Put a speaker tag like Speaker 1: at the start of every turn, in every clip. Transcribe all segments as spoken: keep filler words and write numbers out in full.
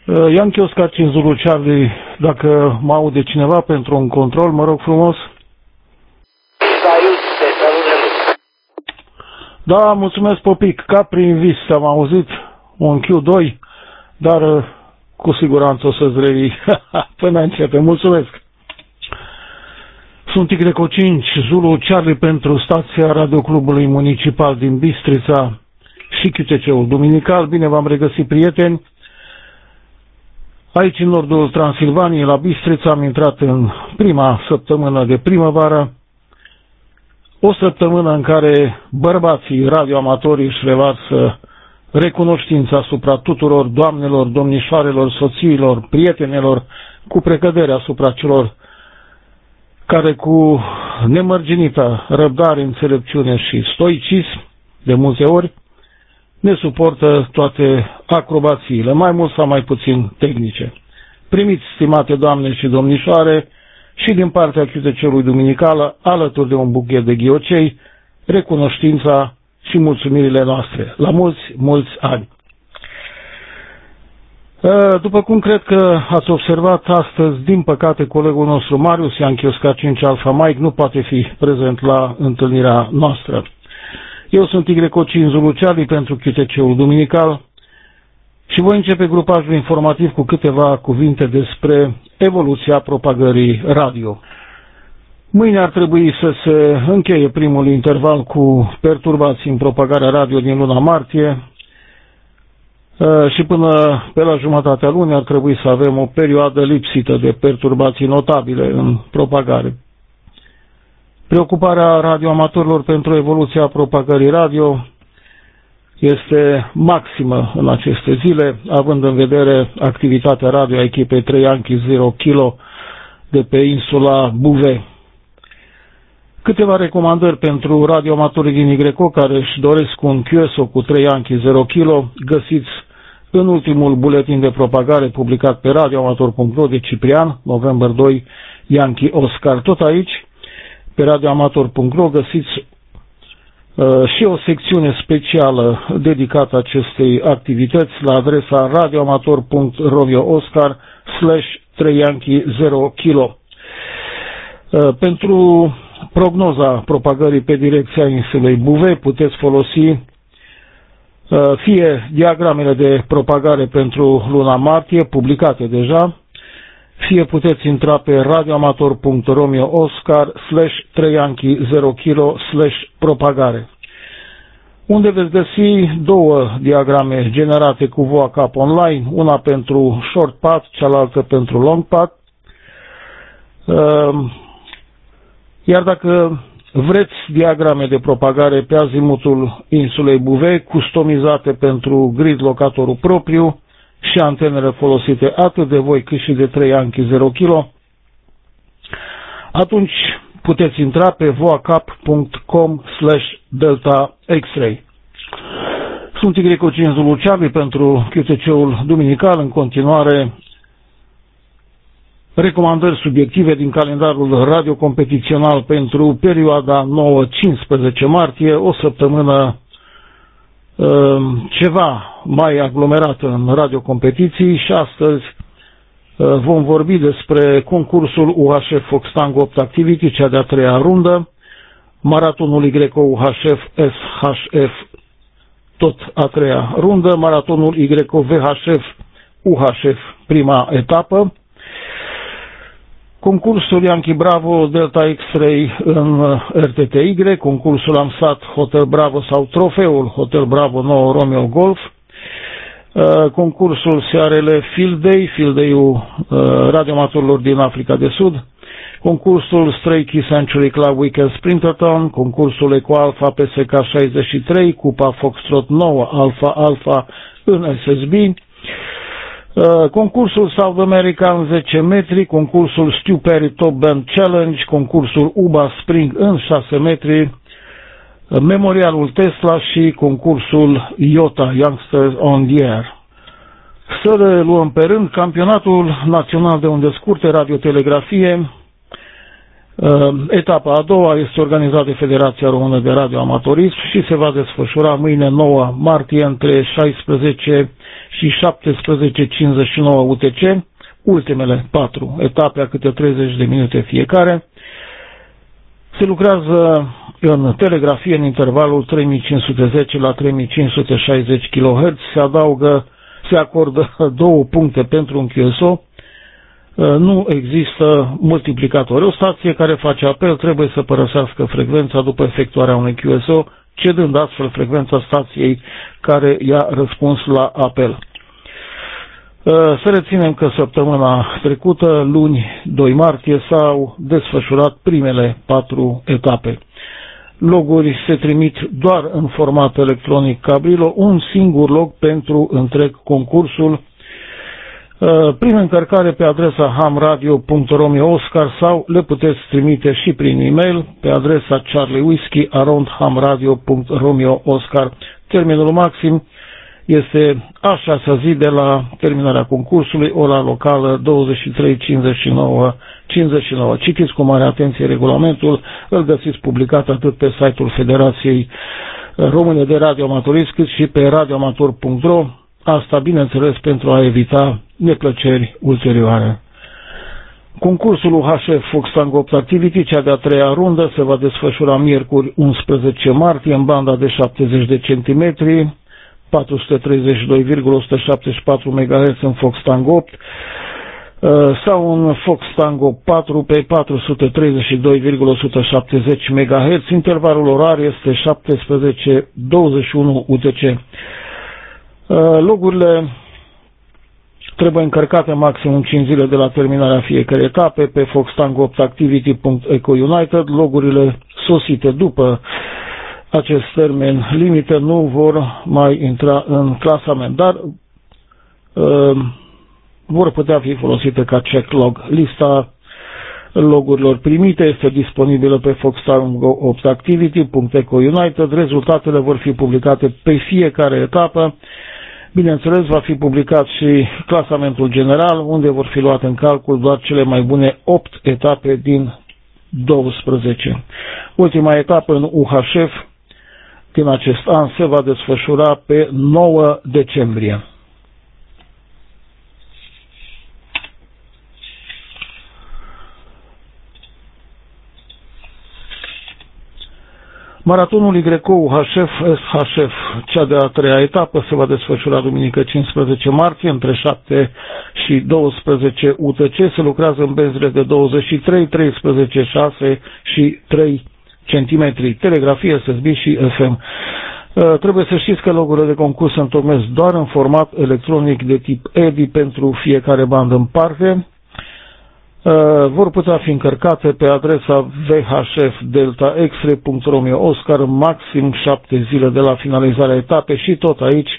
Speaker 1: Yankee Oscar cinci Zulu Charlie, dacă mă aude cineva pentru un control, mă rog frumos.
Speaker 2: Salut, te salut.
Speaker 1: Da, mulțumesc, Popic, ca prin vis am auzit un Q doi, dar cu siguranță o să-ți revii până începe. Mulțumesc. Sunt Tigreco cinci Zulu Charlie pentru stația Radioclubului Municipal din Bistrița și Q T C-ul Duminical. Bine v-am regăsit, prieteni. Aici, în nordul Transilvaniei, la Bistrița, am intrat în prima săptămână de primăvară, o săptămână în care bărbații radioamatorii își revarsă recunoștința asupra tuturor doamnelor, domnișoarelor, soțiilor, prietenelor, cu precădere asupra celor care cu nemărginită răbdare, înțelepciune și stoicism, de multe ori, ne suportă toate acrobațiile, mai mult sau mai puțin tehnice. Primiți, stimate doamne și domnișoare, și din partea Q T C-ului Duminical, alături de un buchet de ghiocei, recunoștința și mulțumirile noastre. La mulți, mulți ani! După cum cred că ați observat astăzi, din păcate, colegul nostru Marius Yankee Oscar cinci Alpha Mike nu poate fi prezent la întâlnirea noastră. Eu sunt Tigreco cinci Zulu Charlie pentru Q T C-ul Duminical și voi începe grupajul informativ cu câteva cuvinte despre evoluția propagării radio. Mâine ar trebui să se încheie primul interval cu perturbații în propagarea radio din luna martie și până pe la jumătatea lunii ar trebui să avem o perioadă lipsită de perturbații notabile în propagare. Preocuparea radioamatorilor pentru evoluția propagării radio este maximă în aceste zile, având în vedere activitatea radio a echipei trei Yankee zero Kilo de pe insula Bouvet. Câteva recomandări pentru radioamatorii din Tigreco care își doresc un Q S O cu trei Yankee zero Kilo, găsiți în ultimul buletin de propagare publicat pe radioamator punct ro de Ciprian, noiembrie doi, Yankee Oscar. Tot aici, pe radioamator punct ro, găsiți uh, și o secțiune specială dedicată acestei activități la adresa radioamator punct ro oscar slash trei Yankee zero Kilo. Uh, pentru prognoza propagării pe direcția insulei Bouvet puteți folosi fie diagramele de propagare pentru luna martie, publicate deja, fie puteți intra pe radioamator punct ro oscar slash trei Yankee zero Kilo slash propagare, unde veți găsi două diagrame generate cu VoaCap online, una pentru short path, cealaltă pentru long path. Iar dacă vreți diagrame de propagare pe azimutul insulei Bouvet, customizate pentru grid locatorul propriu și antenele folosite atât de voi cât și de trei Yankee zero Kilo, atunci puteți intra pe voacap punct com slash delta x-ray. Sunt Tigreco cinci Zulu Charlie pentru Q T C-ul Duminical. În continuare, recomandări subiective din calendarul radiocompetițional pentru perioada nouă cincisprezece martie, o săptămână uh, ceva mai aglomerată în radiocompetiții și astăzi uh, vom vorbi despre concursul U H F Fox Tango opt Activity, cea de-a treia rundă, maratonul Tigreco U H F S H F, tot a treia rundă, maratonul Tigreco V H F U H F, prima etapă, concursul Yankee Bravo Delta X-Ray în R T T Y, concursul AMSAT Hotel Bravo sau trofeul Hotel Bravo nouă Romeo Golf, concursul S R L Field Day, Field Day-ul radioamatorilor din Africa de Sud, concursul Stray Key Sanctuary Club Weekend Sprinterton, concursul Eco Alpha P S K șaizeci și trei, Cupa Foxtrot nouă Alpha Alpha în S S B, concursul South America în zece metri, concursul Stu Perry Top Band Challenge, concursul U B A Spring în șase metri, memorialul Tesla și concursul Iota Youngsters on the Air. Să le luăm pe rând. Campionatul național de unde scurte radiotelegrafie, etapa a doua, este organizată de Federația Română de Radioamatorism și se va desfășura mâine nouă martie între șaisprezece și șaptesprezece cincizeci și nouă U T C, ultimele patru etape a câte treizeci de minute fiecare. Se lucrează în telegrafie în intervalul trei mii cinci sute zece la trei mii cinci sute șaizeci kilohertz, se adaugă, se acordă două puncte pentru un Q S O. Nu există multiplicator. O stație care face apel trebuie să părăsească frecvența după efectuarea unui Q S O, cedând astfel frecvența stației care i-a răspuns la apel. Să reținem că săptămâna trecută, luni doi martie, s-au desfășurat primele patru etape. Loguri se trimit doar în format electronic Cabrilo, un singur log pentru întreg concursul, prin încărcare pe adresa hamradio punct romeo oscar sau le puteți trimite și prin e-mail pe adresa charlie whiskey arond hamradio punct romeo oscar. Termenul maxim este a șasea zi de la terminarea concursului, ora locală douăzeci și trei cincizeci și nouă cincizeci și nouă. Citiți cu mare atenție regulamentul, îl găsiți publicat atât pe site-ul Federației Române de Radioamatorism cât și pe radioamator punct ro. Asta, bineînțeles, pentru a evita neplăceri ulterioare. Concursul U H F Fox Tango opt Activity, cea de-a treia rundă, se va desfășura miercuri unsprezece martie în banda de șaptezeci de centimetri, patru sute treizeci și doi virgulă o sută șaptezeci și patru megahertz în Fox Tango opt sau în Fox Tango patru pe patru sute treizeci și doi virgulă o sută șaptezeci megahertz. Intervalul orar este șaptesprezece douăzeci și unu U T C. Logurile trebuie încărcate maxim în cinci zile de la terminarea fiecărei etape pe fox tango opt activity punct eco united. Logurile sosite după acest termen limită nu vor mai intra în clasament, dar uh, vor putea fi folosite ca check log. Lista logurilor primite este disponibilă pe fox tango opt activity punct eco united. Rezultatele vor fi publicate pe fiecare etapă. Bineînțeles, va fi publicat și clasamentul general, unde vor fi luate în calcul doar cele mai bune opt etape din douăsprezece. Ultima etapă în U H F din acest an se va desfășura pe nouă decembrie. Maratonul Y O U H F S H F, cea de-a treia etapă, se va desfășura duminică cincisprezece martie între șapte și douăsprezece U T C. Se lucrează în benzile de douăzeci și trei, treisprezece, șase și trei centimetri, telegrafie, S S B și F M. Uh, trebuie să știți că logurile de concurs se întocmesc doar în format electronic de tip E D I pentru fiecare bandă în parte. Uh, vor putea fi încărcate pe adresa v h f delta x-ray punct romeo oscar maxim șapte zile de la finalizarea etapei și tot aici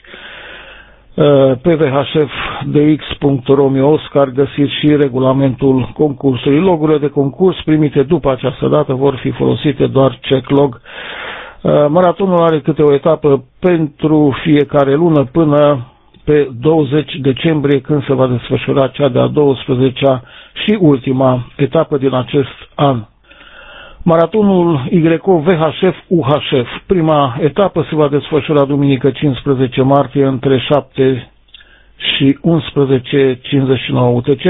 Speaker 1: uh, pe v h f d x punct romeo oscar găsiți și regulamentul concursului. Logurile de concurs primite după această dată vor fi folosite doar check log. Uh, maratonul are câte o etapă pentru fiecare lună până pe douăzeci decembrie, când se va desfășura cea de-a douăsprezecea și ultima etapă din acest an. Maratonul Y O V H F U H F. Prima etapă se va desfășura duminică cincisprezece martie între șapte și unsprezece cincizeci și nouă U T C.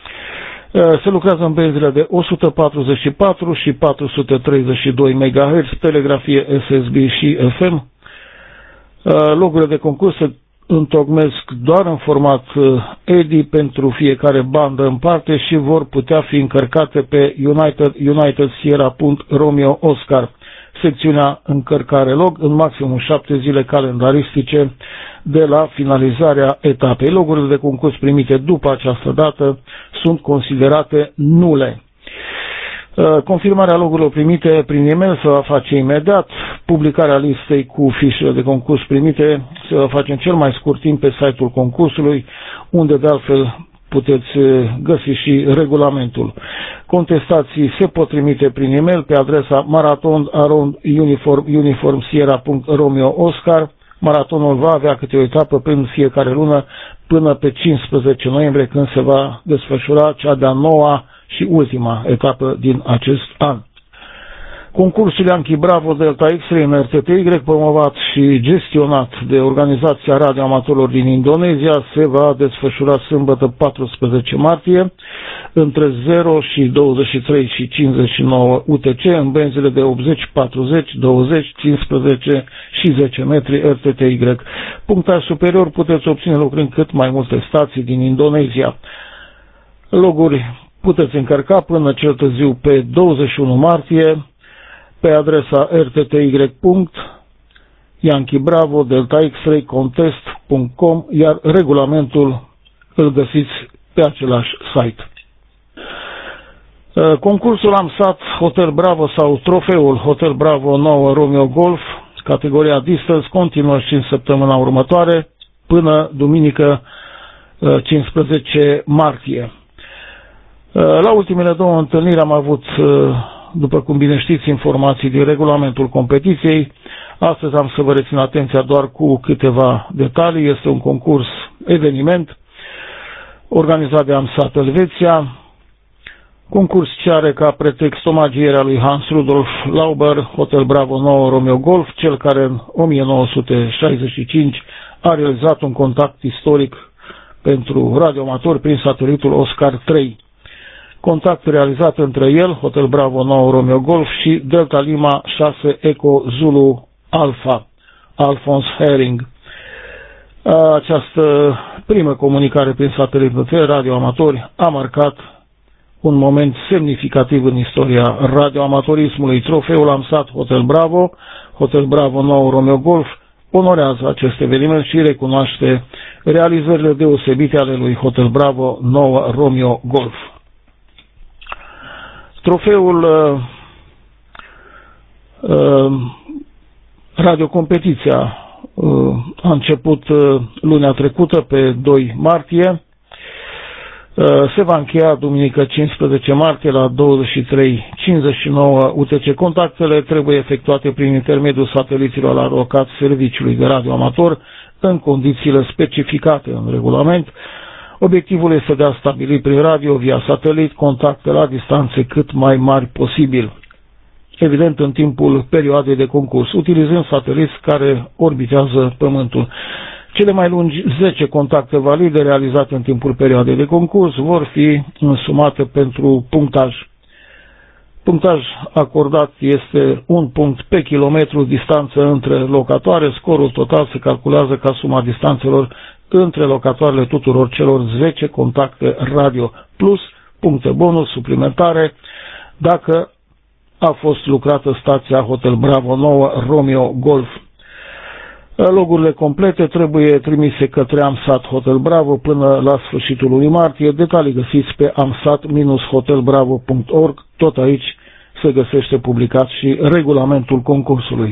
Speaker 1: Se lucrează în benzile de o sută patruzeci și patru și patru sute treizeci și doi megahertz, telegrafie S S B și F M. Logurile de concurs se întocmesc doar în format E D I pentru fiecare bandă în parte și vor putea fi încărcate pe United, United Sierra punct romeo oscar, secțiunea încărcare log, în maximum șapte zile calendaristice de la finalizarea etapei. Logurile de concurs primite după această dată sunt considerate nule. Confirmarea logurilor primite prin e-mail se va face imediat. Publicarea listei cu fișele de concurs primite se va face în cel mai scurt timp pe site-ul concursului, unde de altfel puteți găsi și regulamentul. Contestații se pot trimite prin e-mail pe adresa maraton arond uniform uniform sierra punct romeo oscar. Maratonul va avea câte o etapă în fiecare lună până pe cincisprezece noiembrie, când se va desfășura cea de-a noua și ultima etapă din acest an. Concursul Yankee Bravo Delta X-Ray în R T T Y, promovat și gestionat de Organizația Radioamatorilor din Indonezia, se va desfășura sâmbătă paisprezece martie între zero și douăzeci și trei și cincizeci și nouă U T C în benzile de optzeci, patruzeci, douăzeci, cincisprezece și zece metri R T T Y. Punctaj superior puteți obține lucrând cât mai multe stații din Indonezia. Loguri puteți încărca până cel târziu pe douăzeci și unu martie pe adresa r t t y punct yankee bravo delta x ray contest punct com, iar regulamentul îl găsiți pe același site. Concursul AMSAT Hotel Bravo sau trofeul Hotel Bravo nouă Romeo Golf, categoria Distance, continuă și în săptămâna următoare până duminică cincisprezece martie. La ultimele două întâlniri am avut, după cum bine știți, informații din regulamentul competiției. Astăzi am să vă rețin atenția doar cu câteva detalii. Este un concurs eveniment organizat de AMSAT Elveția. Concurs ce are ca pretext omagierea lui Hans Rudolf Lauber, Hotel Bravo nouă Romeo Golf, cel care în o mie nouă sute șaizeci și cinci a realizat un contact istoric pentru radioamatori prin satelitul Oscar trei. Contact realizat între el, Hotel Bravo nouă Romeo Golf, și Delta Lima șase Eco Zulu Alpha, Alphonse Herring. Această primă comunicare prin satelit între radioamatori a marcat un moment semnificativ în istoria radioamatorismului. Trofeul AMSAT Hotel Bravo, Hotel Bravo nouă Romeo Golf, onorează acest eveniment și recunoaște realizările deosebite ale lui Hotel Bravo nouă Romeo Golf. Trofeul uh, uh, radiocompetiția uh, a început uh, lunea trecută, pe doi martie. Uh, se va încheia duminică cincisprezece martie la douăzeci și trei cincizeci și nouă U T C. Contactele trebuie efectuate prin intermediul sateliților alocați serviciului de radioamator în condițiile specificate în regulament. Obiectivul este de a stabili prin radio, via satelit, contacte la distanțe cât mai mari posibil, evident în timpul perioadei de concurs, utilizând sateliți care orbitează Pământul. Cele mai lungi zece contacte valide realizate în timpul perioadei de concurs vor fi însumate pentru punctaj. Punctaj acordat este un punct pe kilometru distanță între locatoare. Scorul total se calculează ca suma distanțelor între locatoarele tuturor celor zece contacte radio, plus puncte bonus suplimentare dacă a fost lucrată stația Hotel Bravo nouă Romeo Golf. Logurile complete trebuie trimise către AMSAT Hotel Bravo până la sfârșitul lunii martie. Detalii găsiți pe amsat hotel bravo punct org. Tot aici se găsește publicat și regulamentul concursului.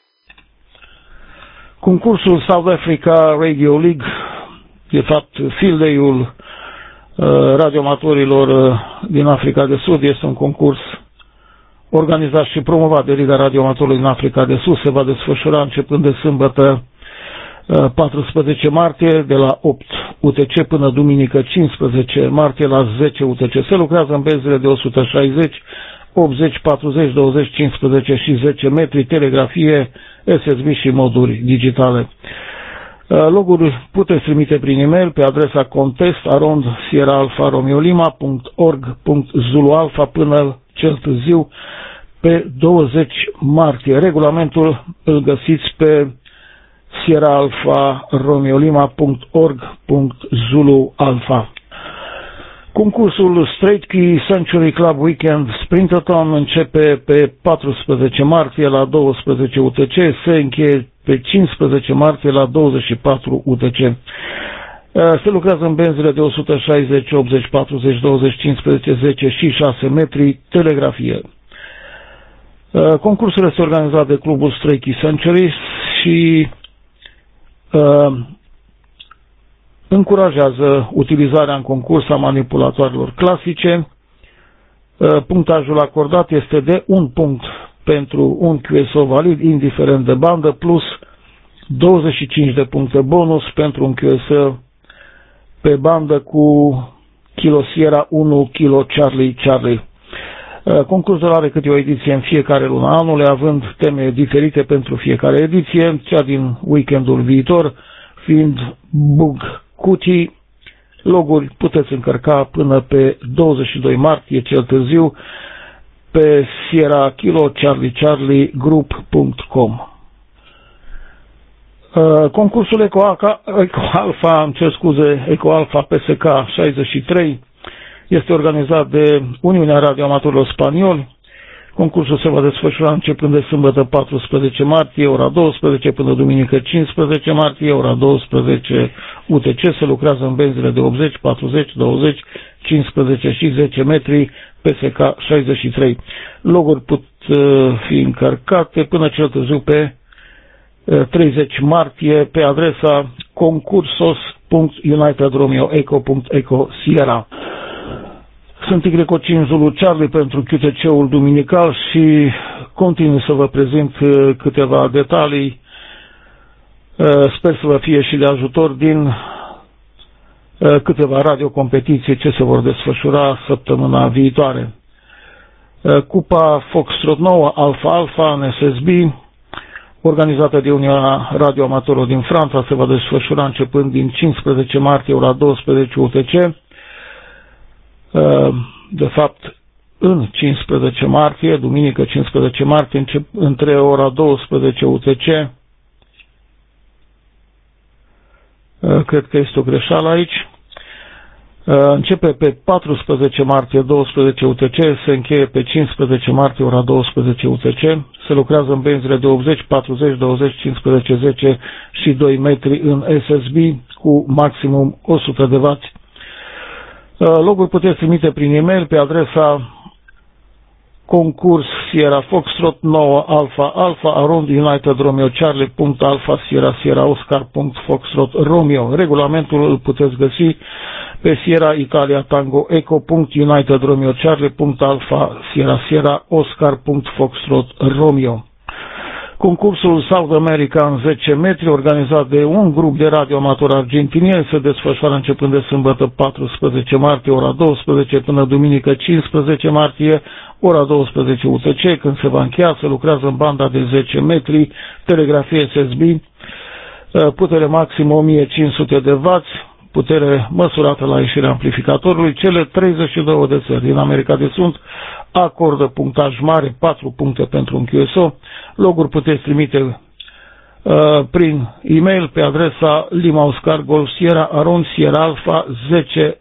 Speaker 1: Concursul South Africa Radio League, de fapt Field Day-ul uh, radioamatorilor uh, din Africa de Sud, este un concurs organizat și promovat de Liga Radioamatorului din Africa de Sud. Se va desfășura începând de sâmbătă uh, paisprezece martie de la opt U T C până duminică cincisprezece martie la zece U T C. Se lucrează în benzile de o sută șaizeci, optzeci, patruzeci, douăzeci, cincisprezece și zece metri, telegrafie, S S B și moduri digitale. Loguri puteți trimite prin e-mail pe adresa contest arond sierra alfa romeo lima punct org punct zulu alfa până cel târziu pe douăzeci martie. Regulamentul îl găsiți pe sierra alfa romeo lima punct org punct zulu alfa. Concursul Straight Key Century Club Weekend Sprintathon începe pe paisprezece martie la douăsprezece U T C, se încheie pe cincisprezece martie la douăzeci și patru U T C. Se lucrează în benzile de o sută șaizeci, optzeci, patruzeci, douăzeci, cincisprezece, zece și șase metri, telegrafie. Concursul este organizat de clubul Straight Key Century și uh, încurajează utilizarea în concurs a manipulatoarelor clasice. Punctajul acordat este de un punct pentru un Q S O valid, indiferent de bandă, plus douăzeci și cinci de puncte bonus pentru un Q S O pe bandă cu Kilo Sierra unu, Kilo Charlie Charlie. Concursul are câte o ediție în fiecare lună anului, având teme diferite pentru fiecare ediție, cea din weekendul viitor fiind Bug Cutii. Loguri puteți încărca până pe douăzeci și doi martie cel târziu pe Sierra Kilo Charlie Charlie Group punct com. Concursul EcoAlfa, îmi cer scuze, EcoAlfa P S K șaizeci și trei este organizat de Uniunea Radioamatorilor Spanioli. Concursul se va desfășura începând de sâmbătă paisprezece martie, ora douăsprezece, până duminică cincisprezece martie, ora douăsprezece U T C. Se lucrează în benzile de optzeci, patruzeci, douăzeci, cincisprezece și zece metri P S K șaizeci și trei. Loguri pot fi încărcate până cel târziu pe treizeci martie pe adresa concursos punct united romeo eco punct eco Sierra. Sunt Y cinci Zulu Charlie pentru Q T C-ul duminical și continui să vă prezint câteva detalii. Sper să vă fie și de ajutor din câteva radiocompetiții ce se vor desfășura săptămâna viitoare. Cupa Foxtrot nouă Alfa Alfa N S S B, organizată de Uniunea Radioamatorilor din Franța, se va desfășura începând din cincisprezece martie, ora douăsprezece U T C. De fapt, în cincisprezece martie, duminică cincisprezece martie, încep, între ora douăsprezece U T C. Cred că este o greșeală aici. Începe pe paisprezece martie, douăsprezece U T C, se încheie pe cincisprezece martie, ora douăsprezece U T C. Se lucrează în benzile de optzeci, patruzeci, douăzeci, cincisprezece, zece și doi metri în S S B cu maximum o sută de wați. Loguri puteți trimite prin e-mail pe adresa concurs Sierra Foxtrot nouă Alfa Alfa arond United Romeo Charlie punct alfa Sierra Sierra Oscar punct Foxtrot Romeo. Regulamentul îl puteți găsi pe Sierra Italia Tango Eco punct United Romeo Charlie punct alfa Sierra Sierra Oscar punct Foxtrot Romeo. Concursul South America în zece metri, organizat de un grup de radioamatori argentinieni, se desfășoară începând de sâmbătă paisprezece martie, ora douăsprezece, până duminică cincisprezece martie, ora douăsprezece U T C. Când se va încheia, se lucrează în banda de zece metri, telegrafie S S B, putere maximă o mie cinci sute de wați, putere măsurată la ieșirea amplificatorului. Cele treizeci și două de țări din America de Sud acordă punctaj mare, patru puncte pentru un Q S O. Loguri puteți trimite uh, prin e-mail pe adresa Lima Oscar Golf Sierra arond Sierra Alfa zece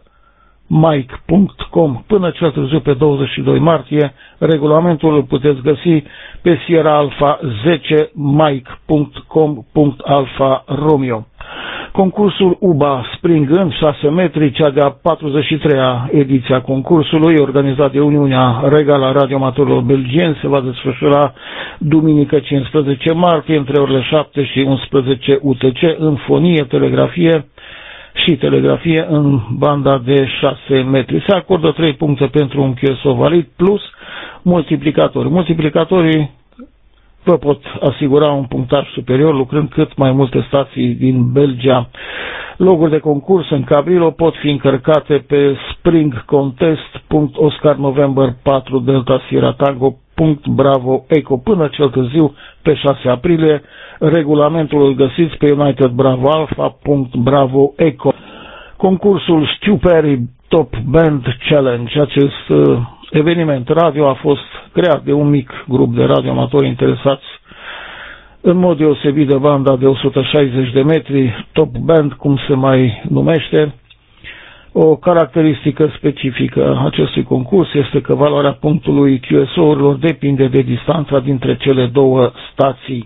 Speaker 1: mike punct com până cel târziu pe douăzeci și doi martie. Regulamentul îl puteți găsi pe Sierra Alfa zece mike punct com punct alfa Romeo. Concursul U B A Spring în șase metri, cea de-a patruzeci și treia ediție a concursului, organizat de Uniunea Regală a Radioamatorilor Belgieni, se va desfășura duminică cincisprezece martie între orele șapte și unsprezece U T C în fonie, telegrafie și telegrafie în banda de șase metri. Se acordă trei puncte pentru un Q S O valid plus multiplicatori. Multiplicatorii vă pot asigura un punctaj superior lucrând cât mai multe stații din Belgia. Loguri de concurs în Cabrillo pot fi încărcate pe spring contest punct oscar november patru delta sierra tango punct bravo eco până cel târziu pe șase aprilie. Regulamentul îl găsiți pe united bravo alfa punct bravo eco. Concursul Stu Perry Top Band Challenge, acest uh, eveniment radio a fost creat de un mic grup de radioamatori interesați în mod deosebit de banda de o sută șaizeci de metri, Top Band, cum se mai numește. O caracteristică specifică a acestui concurs este că valoarea punctului Q S O-urilor depinde de distanța dintre cele două stații.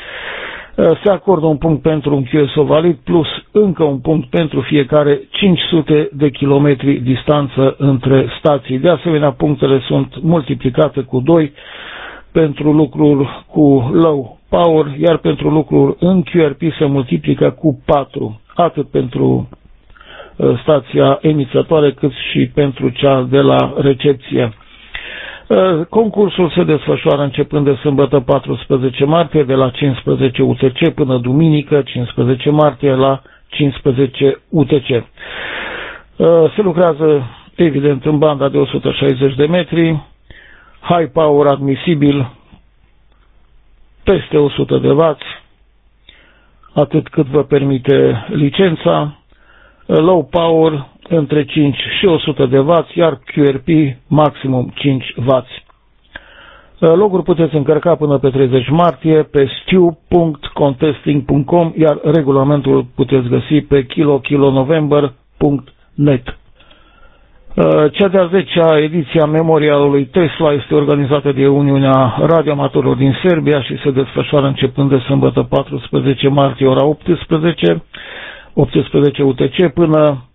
Speaker 1: Se acordă un punct pentru un Q S O valid plus încă un punct pentru fiecare cinci sute de kilometri distanță între stații. De asemenea, punctele sunt multiplicate cu doi pentru lucruri cu low power, iar pentru lucruri în Q R P se multiplică cu patru, atât pentru stația emițătoare cât și pentru cea de la recepție. Concursul se desfășoară începând de sâmbătă paisprezece martie de la cincisprezece U T C până duminică cincisprezece martie la cincisprezece U T C. Se lucrează evident în banda de o sută șaizeci de metri. high power admisibil peste o sută de wați, atât cât vă permite licența, low power între cinci și o sută de wați, iar Q R P maximum cinci wați. Loguri puteți încărca până pe treizeci martie pe stew punct contesting punct com, iar regulamentul puteți găsi pe kilo kilo november punct net. Cea de-a zecea ediție a memorialului Tesla este organizată de Uniunea Radioamatorilor din Serbia și se desfășoară începând de sâmbătă paisprezece martie ora optsprezece, optsprezece U T C până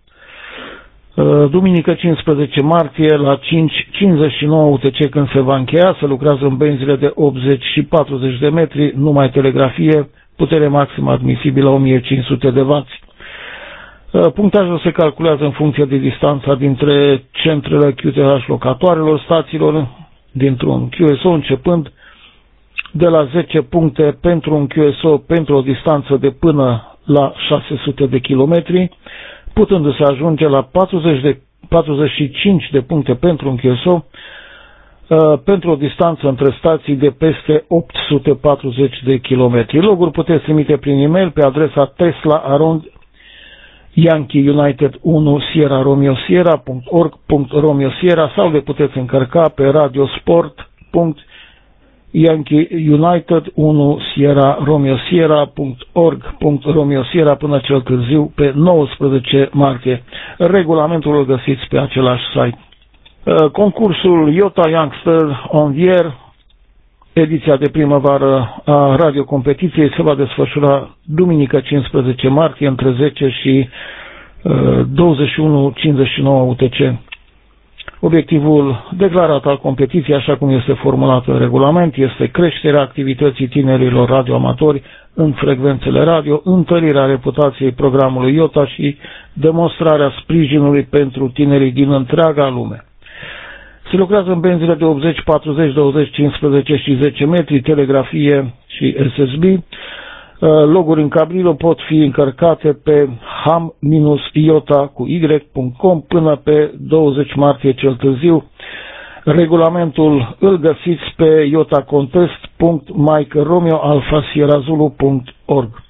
Speaker 1: duminică cincisprezece martie la cinci cincizeci și nouă U T C, când se va încheia. Se lucrează în benzile de optzeci și patruzeci de metri, numai telegrafie, putere maximă admisibilă o mie cinci sute de wați. Punctajul se calculează în funcție de distanța dintre centrele Q T H locatoarelor stațiilor dintr-un Q S O, începând de la zece puncte pentru un Q S O pentru o distanță de până la șase sute de kilometri, putându-se ajunge la patruzeci de, patruzeci și cinci de puncte pentru un Q S O uh, pentru o distanță între stații de peste opt sute patruzeci de kilometri. Loguri puteți trimite prin e-mail pe adresa tesla arond yankee united unu sierra romeo sierra punct org punct romeo sierra sau le puteți încărca pe radiosport punct yankee united unu sierra romeo sierra punct org punct romeo sierra până cel târziu pe nouăsprezece martie. Regulamentul îl găsiți pe același site. Concursul Iota Youngster on the Air, ediția de primăvară a radiocompetiției, se va desfășura duminică cincisprezece martie între zece și douăzeci și unu cincizeci și nouă U T C. Obiectivul declarat al competiției, așa cum este formulat în regulament, este creșterea activității tinerilor radioamatori în frecvențele radio, întărirea reputației programului Iota și demonstrarea sprijinului pentru tinerii din întreaga lume. Se lucrează în benzile de optzeci, patruzeci, douăzeci, cincisprezece și zece metri, telegrafie și S S B. Loguri în cablilo pot fi încărcate pe ham iota cu y punct com până pe douăzeci martie cel târziu. Regulamentul îl găsiți pe iotacontest punct mike romeo alfa sierra zulu punct org.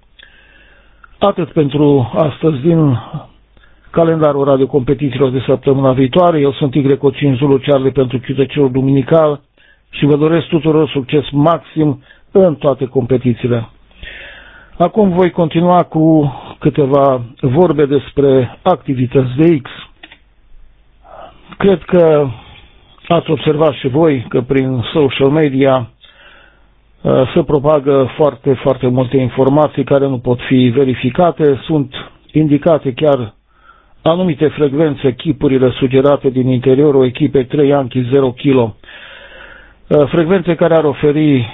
Speaker 1: Atât pentru astăzi din calendarul radiocompetițiilor de săptămâna viitoare. Eu sunt Y cinci Zulu Charlie pentru Q T C-ul duminical și vă doresc tuturor succes maxim în toate competițiile. Acum voi continua cu câteva vorbe despre activități de X. Cred că ați observat și voi că prin social media se propagă foarte, foarte multe informații care nu pot fi verificate. Sunt indicate chiar anumite frecvențe, chipurile sugerate din interiorul echipei trei Yankee zero kilo. Frecvențe care ar oferi,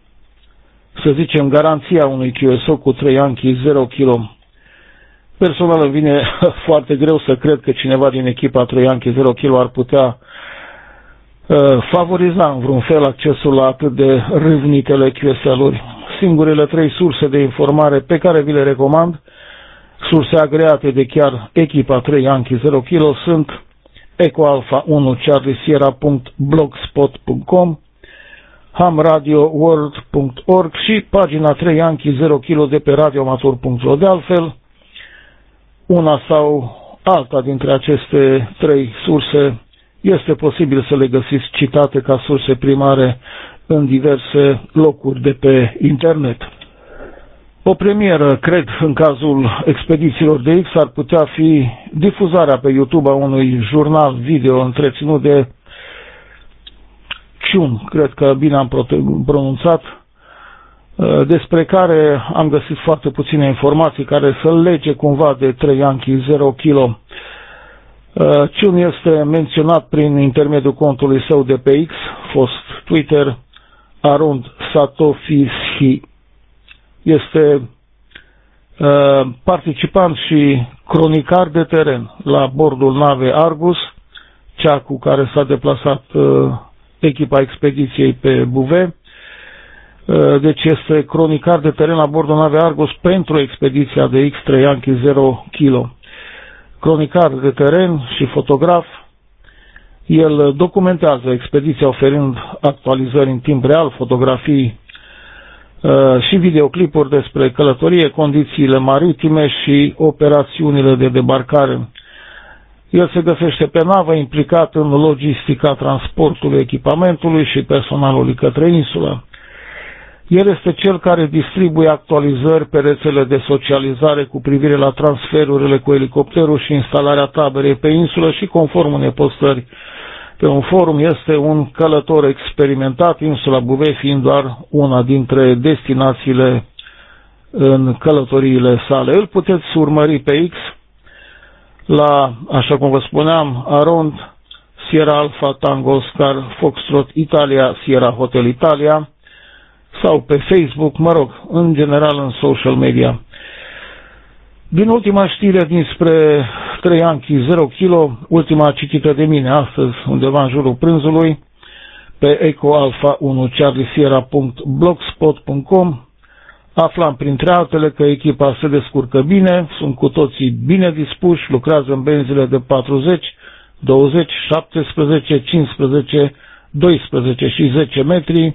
Speaker 1: să zicem, garanția unui Q S O cu trei Yankee zero kilo. Personal îmi vine foarte greu să cred că cineva din echipa trei Yankee zero kilo ar putea uh, favoriza în vreun fel accesul la atât de râvnitele Q S L-uri. Singurele trei surse de informare pe care vi le recomand, surse agreate de chiar echipa trei Yankee zero kilo, sunt eco alfa unu charlie sierra punct blogspot punct com, ham radio world punct org și pagina trei Yankee zero kilo de pe radioamator punct ro. De altfel, una sau alta dintre aceste trei surse este posibil să le găsiți citate ca surse primare în diverse locuri de pe internet. O premieră, cred, în cazul expedițiilor de X ar putea fi difuzarea pe YouTube a unui jurnal video întreținut de Ciun, cred că bine am pronunțat, despre care am găsit foarte puține informații care să-l lege cumva de trei Yankee zero kilo. Ciun este menționat prin intermediul contului său de pe X, fost Twitter, Arund Satofishi. Este uh, participant și cronicar de teren la bordul navei Argus, cea cu care s-a deplasat uh, echipa expediției pe Bouvet. Uh, deci este cronicar de teren la bordul navei Argus pentru expediția de X trei Yankee zero kilo. Cronicar de teren și fotograf, El documentează expediția oferind actualizări în timp real, fotografii și videoclipuri despre călătorie, condițiile maritime și operațiunile de debarcare. El se găsește pe navă, implicat în logistica transportului echipamentului și personalului către insulă. El este cel care distribuie actualizări pe rețele de socializare cu privire la transferurile cu elicopterul și instalarea taberei pe insulă și, conform unei postări pe un forum, este un călător experimentat, insula Bouvet fiind doar una dintre destinațiile în călătoriile sale. Îl puteți urmări pe X la, așa cum vă spuneam, Arond, Sierra Alpha Tango Oscar Foxtrot Italia, Sierra Hotel Italia, sau pe Facebook, mă rog, în general în social media. Din ultima știre dinspre trei Yankee zero kilo, ultima citită de mine astăzi, undeva în jurul prânzului, pe eco alpha unu charlie sierra punct blogspot punct com, aflam printre altele că echipa se descurcă bine, sunt cu toții bine dispuși, lucrează în benzile de patruzeci, douăzeci, șaptesprezece, cincisprezece, doisprezece și zece metri.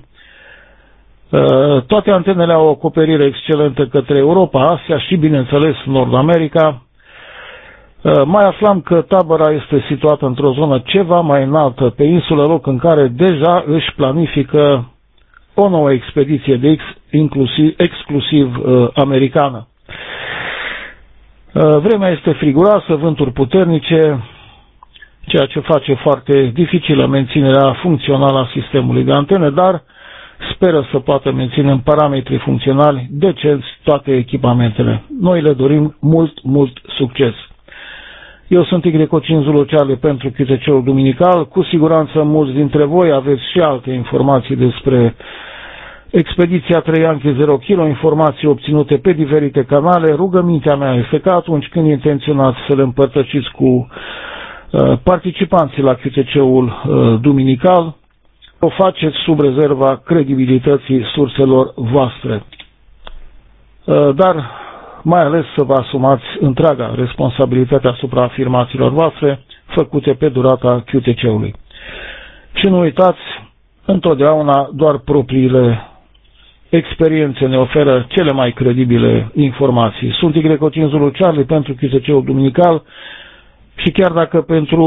Speaker 1: Toate antenele au o acoperire excelentă către Europa, Asia și, bineînțeles, Nord America. Mai aflam că tabăra este situată într-o zonă ceva mai înaltă pe insulă, loc în care deja își planifică o nouă expediție de X, inclusiv, exclusiv uh, americană. Uh, vremea este friguroasă, vânturi puternice, ceea ce face foarte dificilă menținerea funcțională a sistemului de antene, dar speră să poată menține în parametri funcționali decenți toate echipamentele. Noi le dorim mult, mult succes. Eu sunt Y cinci Zulu Charlie pentru Q T C-ul duminical. Cu siguranță mulți dintre voi aveți și alte informații despre expediția trei Yankee zero kilo, informații obținute pe diferite canale. Rugămintea mea este că atunci când intenționați să le împărtășiți cu uh, participanții la Q T C-ul uh, duminical, o faceți sub rezerva credibilității surselor voastre. Uh, dar mai ales să vă asumați întreaga responsabilitate asupra afirmațiilor voastre făcute pe durata Q T C-ului. Și nu uitați, întotdeauna doar propriile experiențe ne oferă cele mai credibile informații. Sunt Y cinci Zulu Charlie pentru Q T C-ul duminical și chiar dacă pentru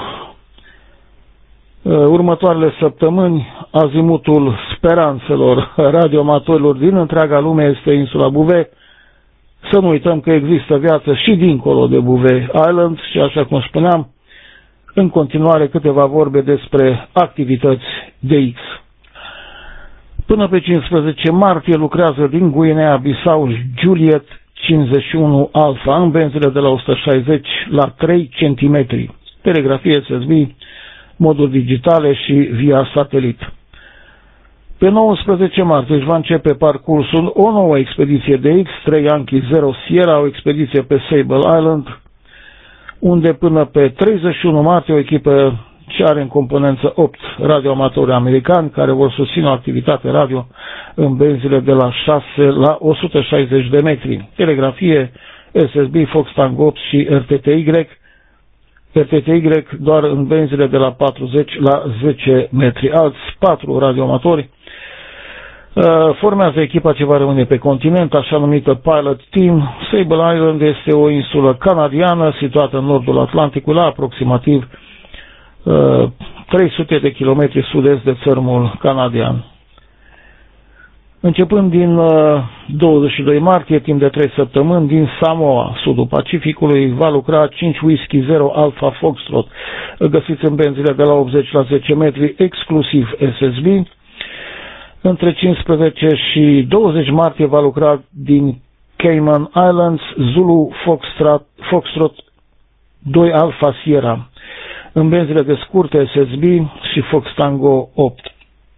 Speaker 1: uh, următoarele săptămâni azimutul speranțelor radioamatorilor din întreaga lume este insula Bouvet, să nu uităm că există viață și dincolo de Bouvet Island și, așa cum spuneam, în continuare câteva vorbe despre activități de X. Până pe cincisprezece martie lucrează din Guinea-Bissau Juliet cincizeci și unu Alpha în benzile de la o sută șaizeci la trei centimetri, telegrafie S S B, moduri digitale și via satelit. Pe nouăsprezece martie își va începe parcursul o nouă expediție de X, trei Yankee zero Sierra, o expediție pe Sable Island, unde până pe treizeci și unu martie o echipă ce are în componență opt radioamatori americani care vor susține o activitate radio în benzile de la șase la o sută șaizeci de metri, telegrafie, S S B, Fox Tango opt și R T T Y, R T T Y doar în benzile de la patruzeci la zece metri. Alți patru radioamatori formează echipa ce va rămâne pe continent, așa numită Pilot Team. Sable Island este o insulă canadiană situată în nordul Atlanticului, la aproximativ uh, trei sute de kilometri sud-est de țărmul canadian. Începând din uh, douăzeci și doi martie, timp de trei săptămâni, din Samoa, sudul Pacificului, va lucra cinci Whiskey zero Alpha Foxtrot. Îl găsiți în benzile de la optzeci la zece metri, exclusiv S S B. Între cincisprezece și douăzeci martie va lucra din Cayman Islands Zulu Foxtrot, Foxtrot doi Alpha Sierra în benzile de scurte S S B și Fox Tango opt.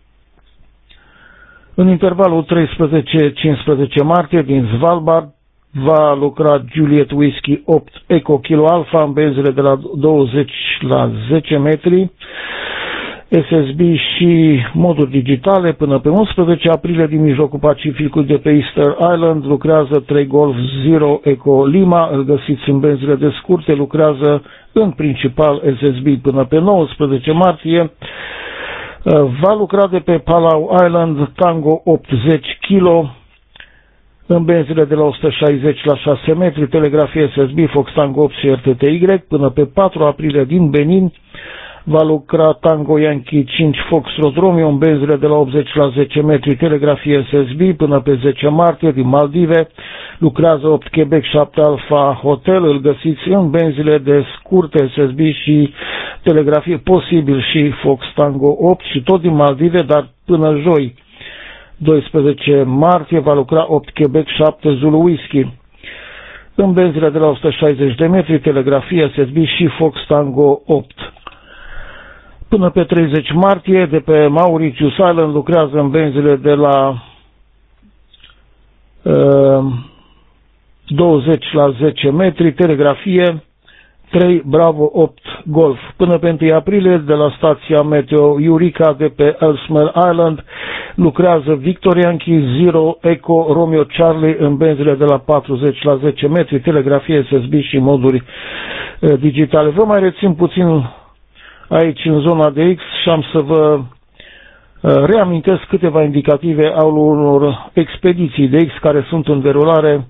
Speaker 1: În intervalul treisprezece cincisprezece martie din Svalbard va lucra Juliet Whiskey opt Eco Kilo Alpha în benzile de la douăzeci la zece metri, S S B și moduri digitale. Până pe unsprezece aprilie din mijlocul Pacificului de pe Easter Island lucrează trei Golf Zero Eco Lima, îl găsiți în benzile de scurte, lucrează în principal S S B. Până pe nouăsprezece martie va lucra de pe Palau Island Tango optzeci kilograme în benzile de la o sută șaizeci la șase metri, telegrafie S S B, Fox Tango opt și R T T Y. Până pe patru aprilie din Benin va lucra Tango Yankee cinci Foxtrot Romeo în benzile de la optzeci la zece metri, telegrafie S S B. Până pe zece martie din Maldive lucrează opt Quebec șapte Alpha Hotel, îl găsiți în benzile de scurte S S B și telegrafie, posibil și Fox Tango opt, și tot din Maldive, dar până joi doisprezece martie va lucra opt Quebec șapte Zulu Whisky în benzile de la o sută șaizeci de metri, telegrafie S S B și Fox Tango opt. Până pe treizeci martie, de pe Mauritius Island lucrează în benzile de la uh, douăzeci la zece metri, telegrafie trei Bravo opt Golf. Până pe întâi aprilie, de la stația Meteo Eureka de pe Ellesmere Island lucrează Victor Yankee Zero Eco Romeo Charlie în benzile de la patruzeci la zece metri, telegrafie S S B și moduri uh, digitale. Vă mai rețin puțin aici în zona de X și am să vă reamintesc câteva indicative ale unor expediții de X care sunt în derulare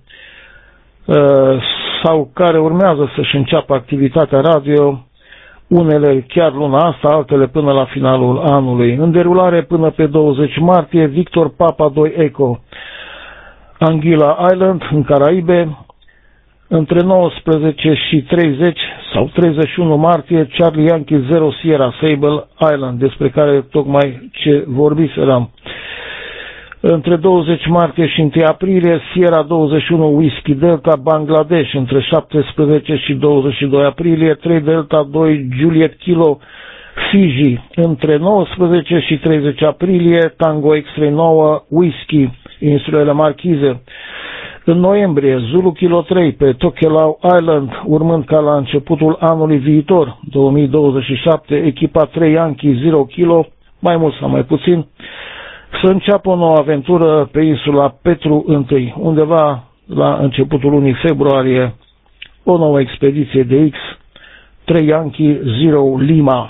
Speaker 1: sau care urmează să-și înceapă activitatea radio, unele chiar luna asta, altele până la finalul anului. În derulare până pe douăzeci martie, Victor Papa doi Eco, Anguilla Island, în Caraibe. Între nouăsprezece și treizeci sau treizeci și unu martie, Charlie Yankee Zero Sierra Sable Island, despre care tocmai ce vorbiseram. Între douăzeci martie și întâi aprilie, Sierra douăzeci și unu Whisky Delta Bangladesh. Între șaptesprezece și douăzeci și doi aprilie, trei Delta doi Juliet Kilo Fiji. Între nouăsprezece și treizeci aprilie, Tango X-Ray nouă Whisky, insulele Marchize. În noiembrie, Zulu Kilo trei pe Tokelau Island, urmând ca la începutul anului viitor, două mii douăzeci și șapte, echipa trei Yankee Zero Kilo, mai mult sau mai puțin, să înceapă o nouă aventură pe insula Petru I, undeva la începutul lunii februarie, o nouă expediție de X, trei Yankee Zero Lima.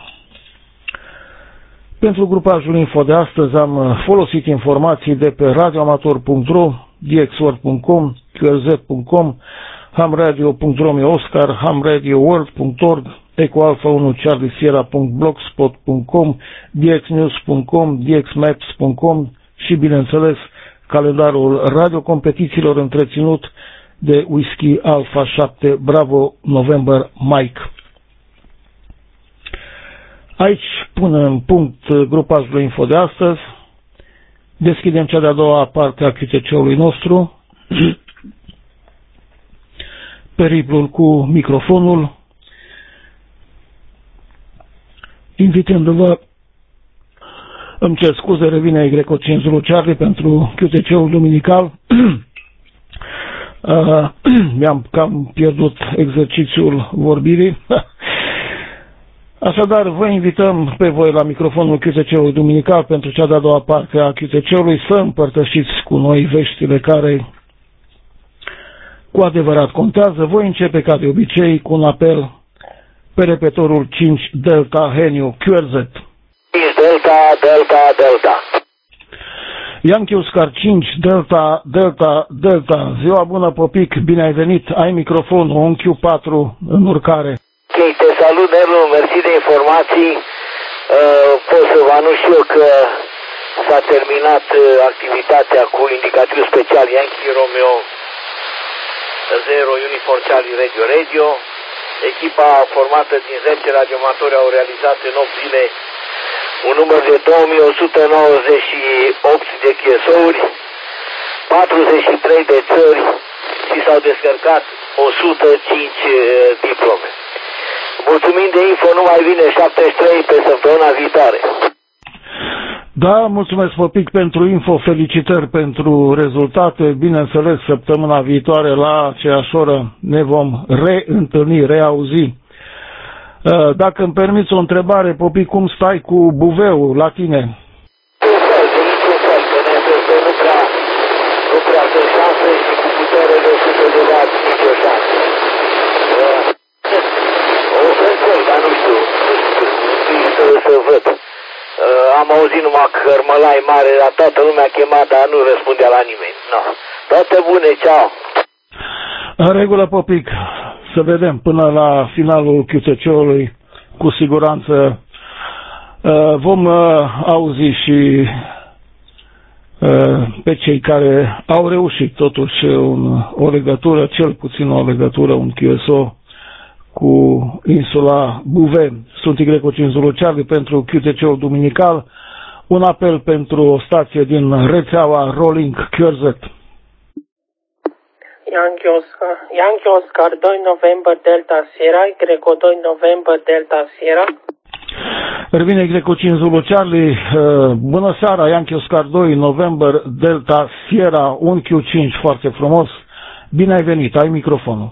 Speaker 1: Pentru grupajul info de astăzi am folosit informații de pe radioamator punct ro, d x world punct com, q r z punct com, hamradio punct romeo oscar, hamradioworld punct org, ecoalfa unu charlie sierra punct blogspot punct com, d x news punct com, d x maps punct com și, bineînțeles, calendarul radiocompetițiilor întreținut de Whisky Alpha șapte Bravo November Mike. Aici punem punct grupajul info de astăzi. Deschidem cea de-a doua parte a Q T C-ului nostru, periplul cu microfonul, invitându-vă, îmi cer scuze, revine Greco cinci Zulu Charlie pentru Q T C-ul duminical. uh, mi-am cam pierdut exercițiul vorbirii. Așadar, vă invităm pe voi la microfonul Q T C-ului duminical pentru cea de-a doua parte a Q T C-ului să împărtășiți cu noi veștile care cu adevărat contează. Voi începe ca de obicei cu un apel pe repetorul cinci Delta Heniu Q R Z.
Speaker 2: cinci Delta, Delta, Delta.
Speaker 1: Yankee Oscar cinci Delta, Delta, Delta. Ziua bună, Popic, bine ai venit. Ai microfonul, un Q patru în urcare.
Speaker 2: Ok, te salut, Nelu, mersi de informații. Uh, pot să vă anunț eu că s-a terminat uh, activitatea cu indicativ special Yankee Romeo zero Uniform Charlie Radio Radio. Echipa formată din zece radioamatori au realizat în opt zile un număr de două mii o sută nouăzeci și opt de chesouri, patruzeci și trei de țări și s-au descărcat o sută cinci uh, diplome. Mulțumim de info, nu mai vine șaptezeci și trei pe săptămâna viitoare.
Speaker 1: Da, mulțumesc, Popic, pentru info, felicitări pentru rezultate. Bineînțeles, săptămâna viitoare la aceeași oră ne vom reîntâlni, reauzi. Dacă îmi permiți o întrebare, Popic, cum stai cu buveul la tine?
Speaker 2: Niciun fel, că N F S nu prea, nu prea sunt șanse și cu putere de sută de watt nicio șansă. O să înțeleg, dar nu știu, nu știu să, să văd. Am auzit numai cărmălai mare, la toată lumea chemat, dar nu răspundea la nimeni. No. Toate bune, ceau!
Speaker 1: În regulă, Popic, să vedem până la finalul Q T C-ului, cu siguranță vom auzi și pe cei care au reușit totuși un, o legătură, cel puțin o legătură, un Q S O cu insula Bouvet. Sunt Y cinci Zulu Charlie pentru Q T C-ul duminical, un apel pentru o stație din rețeaua Rolling Q R Z.
Speaker 3: Yankee Oscar, Yankee Oscar doi November Delta Sierra, Y doi November Delta Sierra.
Speaker 1: Revine Y cinci Zulu Charlie, bună seara, Yankee Oscar doi November Delta Sierra, un Q cinci foarte frumos, bine ai venit, ai microfonul.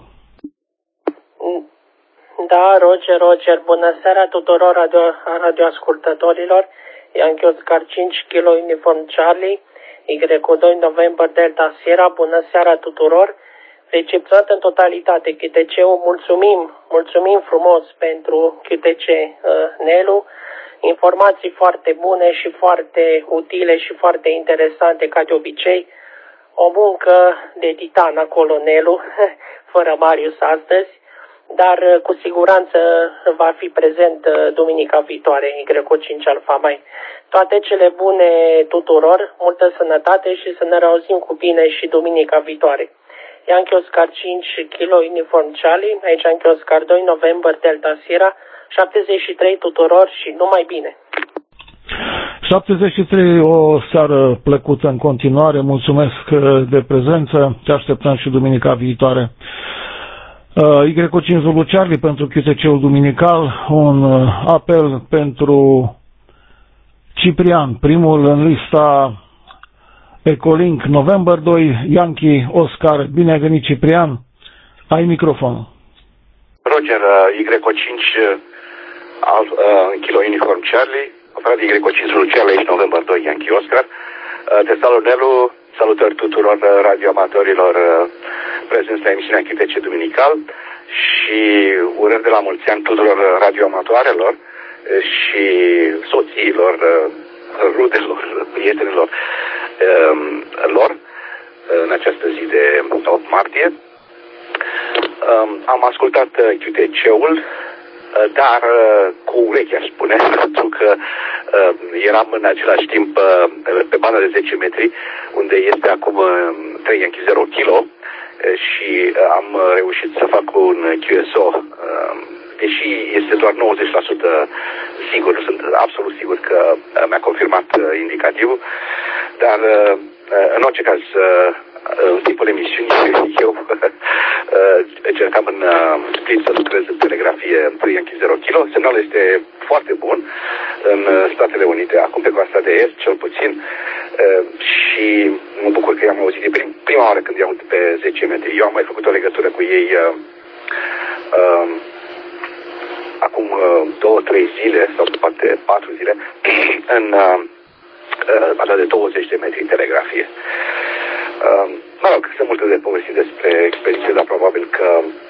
Speaker 3: Da, Roger, Roger, bună seara tuturor radio, radioascultătorilor, Yankee Oscar cinci Kilo Uniform Charlie, Y doi November Delta Sierra, bună seara tuturor. Recepționat în totalitate Q T C-ul, mulțumim, mulțumim frumos pentru Q T C uh, Nelu, informații foarte bune și foarte utile și foarte interesante ca de obicei, o muncă de titan acolo Nelu, fără Marius astăzi, dar uh, cu siguranță va fi prezent uh, duminica viitoare Y cinci Alfa Mai. Toate cele bune tuturor, multă sănătate și să ne reauzim cu bine și duminica viitoare. Yankee Oscar cinci Kilo Uniform Charlie, aici Yankee Oscar doi November Delta Sierra, șaptezeci și trei tuturor și numai bine.
Speaker 1: șaptezeci și trei, o seară plăcută în continuare, mulțumesc de prezență, te așteptăm și duminica viitoare. Y cinci Zulu Charlie pentru Q T C-ul duminical, un apel pentru Ciprian, primul în lista Ecolink, November doi, Yankee Oscar. Bine ai venit, Ciprian. Ai microfonul.
Speaker 4: Roger, Y cinci al, uh, Kilo Uniform Charlie, operat Y cinci Zulu Charlie, aici November doi, Yankee Oscar. Uh, te salut, Nelu, salutări tuturor radioamatorilor uh, prezenți la emisiunea Q T C duminical și urări de la mulți ani tuturor radioamatoarelor uh, și soțiilor, uh, rudelor, prietenilor lor în această zi de opt martie. Am ascultat Q T C-ul, dar cu ureche, aș spune, pentru că eram în același timp pe banda de zece metri, unde este acum trei Yankee zero Kilo și am reușit să fac un Q S O, deși este doar nouăzeci la sută sigur, nu sunt absolut sigur că mi-a confirmat indicativul, dar în orice caz, în timpul emisiunii, eu încercam în split să lucrez în telegrafie trei Yankee zero Kilo. Semnalul este foarte bun în Statele Unite, acum pe coasta de est, cel puțin, și mă bucur că i-am auzit de prim, prima oară când i-am auzit pe zece metri. Eu am mai făcut o legătură cu ei uh, uh, acum uh, două, trei zile, sau poate patru zile, în uh, uh, de douăzeci de metri în telegrafie. Uh, mă rog, sunt multe de povestit despre experiențe, dar probabil că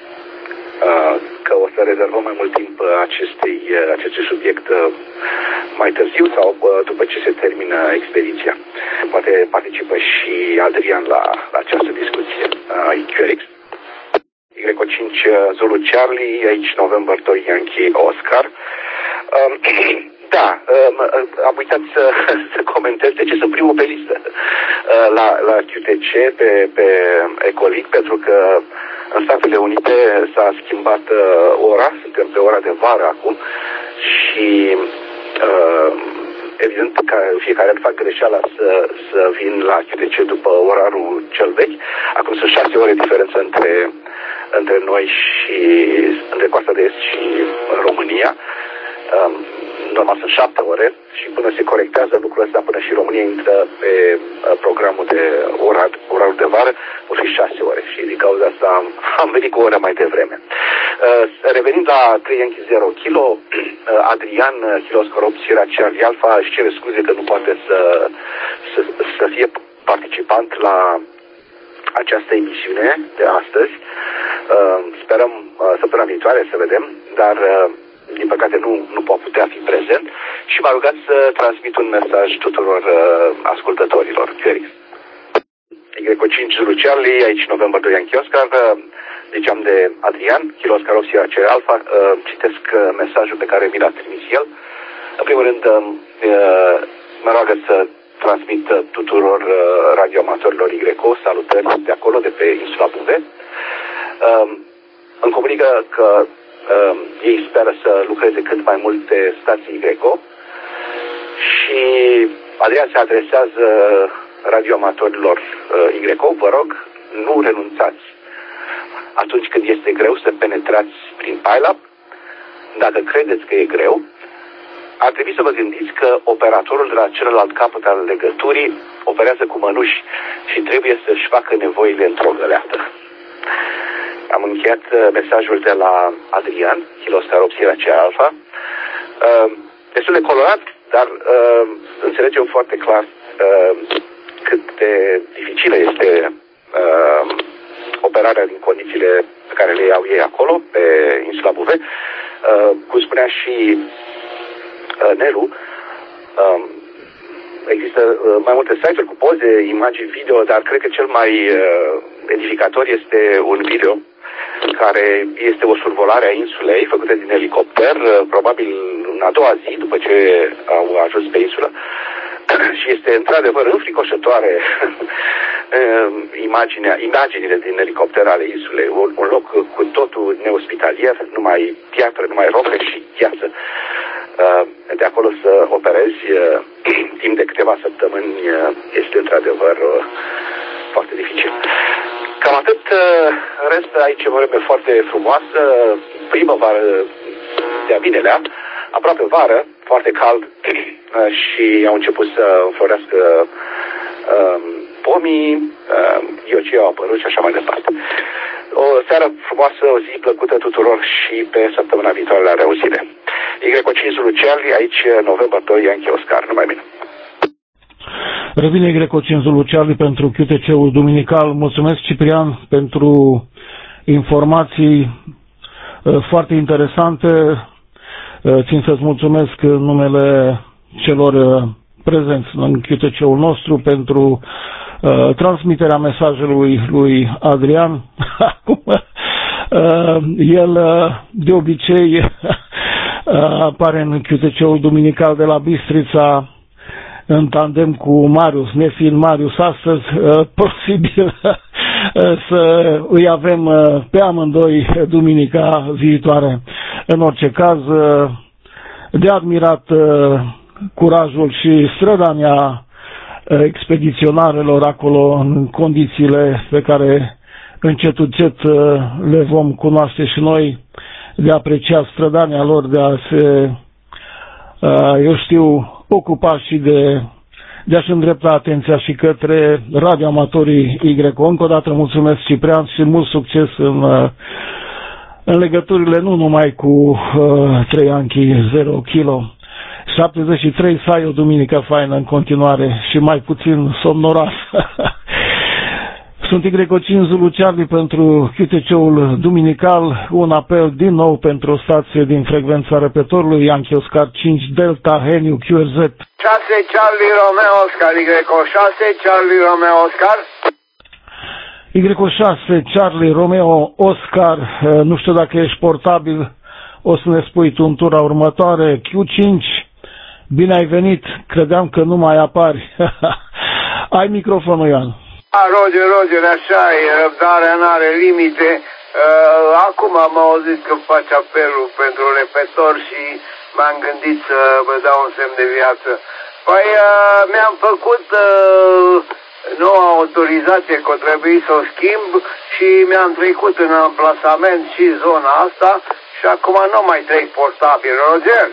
Speaker 4: uh, că o să rezervăm mai mult timp acestei, acestui subiect mai târziu sau după ce se termină expediția. Poate participă și Adrian la, la această discuție. I Q R X. Y cinci Zulu Charlie, aici November doi Yankee Oscar. Da, am uitat să, să comentez de ce sunt primul pe listă la, la Q T C pe, pe Ecolink, pentru că în Statele Unite s-a schimbat uh, ora, suntem pe ora de vară acum și uh, evident că fiecare îmi fac greșeala să, să vin la Q T C după orarul cel vechi. Acum sunt șase ore diferență între, între noi și între coasta de est și România. Um, normal sunt șapte ore și până se corectează lucrul ăsta, până și România intră pe uh, programul de orar, orarul de vară, vor fi șase ore și din cauza asta am, am venit cu o oră mai devreme. Revenind la trei Yankee zero Kilo, Adrian, Kilo Oscar opt Sierra Charlie Alpha își cere scuze că nu poate să, să, să fie participant la această emisiune de astăzi. Sperăm săptămâna viitoare să vedem, dar din păcate nu, nu poate putea fi prezent și m-a rugat să transmit un mesaj tuturor ascultătorilor. Greco cinci Zulu Charlie, aici November doi Yankee Oscar. Ziceam de Adrian, Kilo Oscar opt Sierra Charlie Alpha, citesc mesajul pe care mi l-a trimis el. În primul rând, mă roagă să transmit tuturor radioamatorilor Y salutări de acolo, de pe insula Buve. Îmi comunică că ei speră să lucreze cât mai multe stații Y și Adrian se adresează radioamatorilor Y. Vă rog, nu renunțați. Atunci când este greu să penetrați prin PiLab, dacă credeți că e greu, ar trebui să vă gândiți că operatorul de la celălalt capăt al legăturii operează cu mănuși și trebuie să-și facă nevoile într-o găleată. Am încheiat mesajul de la Adrian, Kilo Oscar opt Sierra Charlie Alpha. Destul de colorat, dar înțelegem foarte clar cât de dificilă este operarea din condițiile pe care le iau ei acolo, pe insula Buve. Cum spunea și Nelu, există mai multe site-uri cu poze, imagini, video, dar cred că cel mai edificator este un video care este o survolare a insulei făcută din elicopter, probabil în a doua zi după ce au ajuns pe insulă. Și este într-adevăr înfricoșătoare imaginea, imaginile din elicopter ale insulei. Un, un loc cu totul neospitalier, numai piatră, numai roche și gheață. De acolo să operezi timp de câteva săptămâni este într-adevăr foarte dificil. Cam atât. În rest, aici e o vreme foarte frumoasă, primăvară de-a binelea, aproape vară, foarte cald și au început să înflorească um, pomii, um, iocii au apărut și așa mai departe. O seară frumoasă, o zi plăcută tuturor și pe săptămâna viitoare la reauzire. Greco cinci Zulu Charlie, aici November doi Yankee Oscar, numai bine.
Speaker 1: Revine Greco cinci Zulu Charlie pentru Q T C-ul duminical. Mulțumesc, Ciprian, pentru informații uh, foarte interesante. Țin să-ți mulțumesc în numele celor prezenți în Q T C-ul nostru pentru uh, transmiterea mesajului lui Adrian. uh, el uh, de obicei uh, apare în Q T C-ul duminical de la Bistrița în tandem cu Marius, nefiind Marius astăzi, uh, posibil uh, să îi avem uh, pe amândoi duminica viitoare. În orice caz, uh, de admirat uh, curajul și strădania uh, expediționarelor acolo în condițiile pe care încet încet uh, le vom cunoaște și noi, de apreciat strădania lor de a se, uh, eu știu, ocupa și de, de a-și îndrepta atenția și către radioamatorii Y. Încă o dată mulțumesc, Ciprian, și mult succes în, în legăturile nu numai cu uh, trei Yankee zero Kilo. șaptezeci și trei să ai o duminică faină în continuare și mai puțin somnoroasă. Sunt Greco cinci Zulu Charlie pentru Q T C-ul duminical, un apel din nou pentru o stație din frecvența repetitorului Yankee Oscar cinci Delta Heniu Q R Z.
Speaker 5: șase Charlie Romeo Oscar, Greco șase Charlie Romeo Oscar.
Speaker 1: Greco șase Charlie Romeo Oscar, nu știu dacă ești portabil, o să ne spui tu în tura următoare. Q cinci, bine ai venit, credeam că nu mai apari. Ai microfonul, Ioan.
Speaker 5: Roger, Roger, așa e, răbdarea n-are limite. Uh, acum am auzit că faci apelul pentru repetor și m-am gândit să vă dau un semn de viață. Păi uh, mi-am făcut uh, noua autorizație că o trebuie să o schimb și mi-am trecut în amplasament și zona asta și acum nu mai trec portabil. Roger?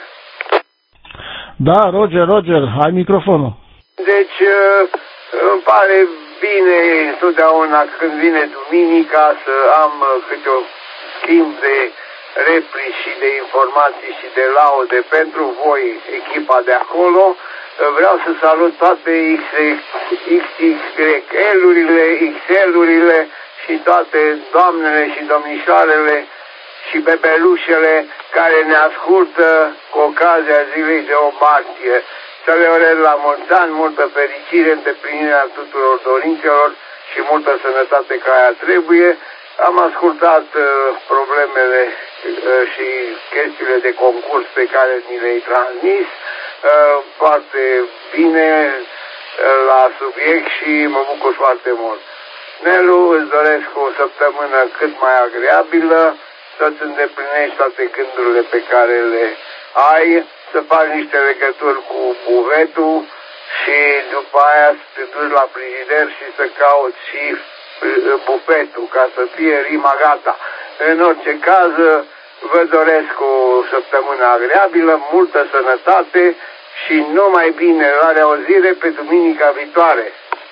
Speaker 1: Da, Roger, Roger, ai microfonul.
Speaker 5: Deci uh, îmi pare bine întotdeauna când vine duminica să am câte o schimb de replici și de informații și de laude pentru voi, echipa de acolo. Vreau să salut toate X X L-urile, X L-urile și toate doamnele și domnișoarele și bebelușele care ne ascultă cu ocazia zilei de opt martie. Să le urez la mulți ani, multă fericire, îndeplinirea tuturor dorințelor și multă sănătate ca aia trebuie. Am ascultat uh, problemele uh, și chestiile de concurs pe care ni le-ai transmis uh, foarte bine uh, la subiect și mă bucur foarte mult. Nelu, îți doresc o săptămână cât mai agreabilă, să-ți îndeplinești toate gândurile pe care le ai, să faci niște legături cu buvetul și după aia să te duci la frigider și să cauți și bufetul ca să fie rima gata. În orice caz, vă doresc o săptămână agreabilă, multă sănătate și numai bine, la reauzire pe duminica viitoare.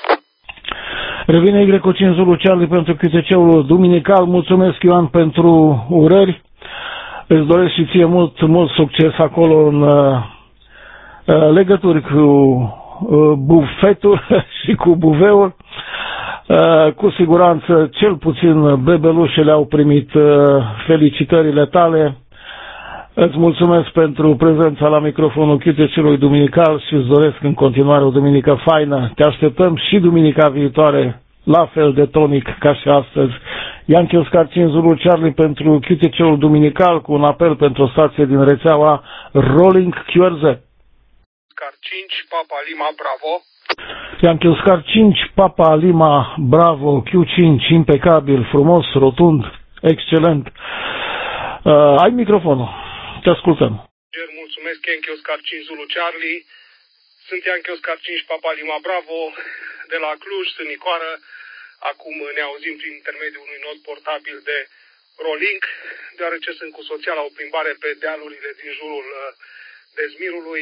Speaker 1: Revine Y cinci Zulu Charlie pentru Q T C-ul duminical. Mulțumesc, Ioan, pentru urări. Îți doresc și ție mult, mult succes acolo în uh, legături cu uh, bufetul și cu buveul. Uh, cu siguranță, cel puțin bebelușele au primit uh, felicitările tale. Îți mulțumesc pentru prezența la microfonul Q T C-ului duminical și îți doresc în continuare o duminică faină. Te așteptăm și duminica viitoare, la fel de tonic ca și astăzi. Yankee Oscar cinci Zulu Charlie pentru Q T C-ul duminical cu un apel pentru o stație din rețeaua Rolling Q R Z.
Speaker 6: Oscar cinci, Papa Lima, Bravo.
Speaker 1: Yankee Oscar cinci, Papa Lima, Bravo, Q cinci, impecabil, frumos, rotund, excelent. Uh, ai microfonul. Te ascultăm.
Speaker 6: Mulțumesc, Yankee Oscar cinci Zulu Charlie. Sunt Yankee Oscar cinci Papa Lima Bravo de la Cluj, sunt Nicoară. Acum ne auzim prin intermediul unui not portabil de Rolink, deoarece sunt cu soția la o plimbare pe dealurile din jurul uh, Dezmirului.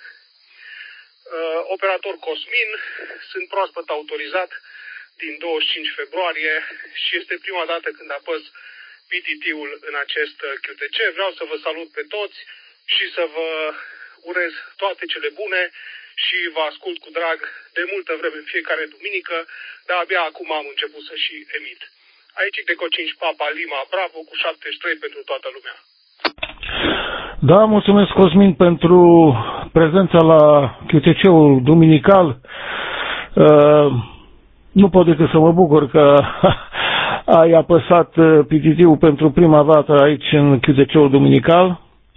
Speaker 6: Uh, operator Cosmin, sunt proaspăt autorizat din douăzeci și cinci februarie și este prima dată când apăs P T T-ul în acest Q T C. Vreau să vă salut pe toți și să vă urez toate cele bune și vă ascult cu drag de multă vreme în fiecare duminică, dar abia acum am început să și emit. Aici Deco cinci Papa Lima Bravo cu șaptezeci și trei pentru toată lumea.
Speaker 1: Da, mulțumesc, Cosmin, pentru prezența la Q T C-ul duminical. Uh, nu pot decât să mă bucur că ai apăsat P T T-ul pentru prima dată aici în Q T C-ul duminical.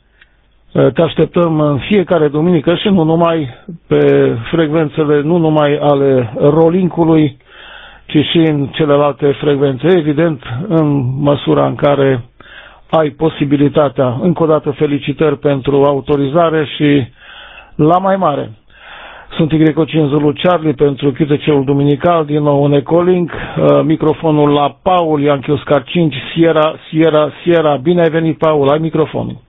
Speaker 1: Te așteptăm în fiecare duminică și nu numai pe frecvențele, nu numai ale Rolink-ului, ci și în celelalte frecvențe, evident, în măsura în care ai posibilitatea. Încă o dată felicitări pentru autorizare și la mai mare. Sunt Y cinci Zulu Charlie pentru Q T C-ul duminical, din nou un Ecolink, microfonul la Paul, Yankee Oscar cinci, Sierra, Sierra, Sierra. Bine ai venit, Paul, ai microfonul.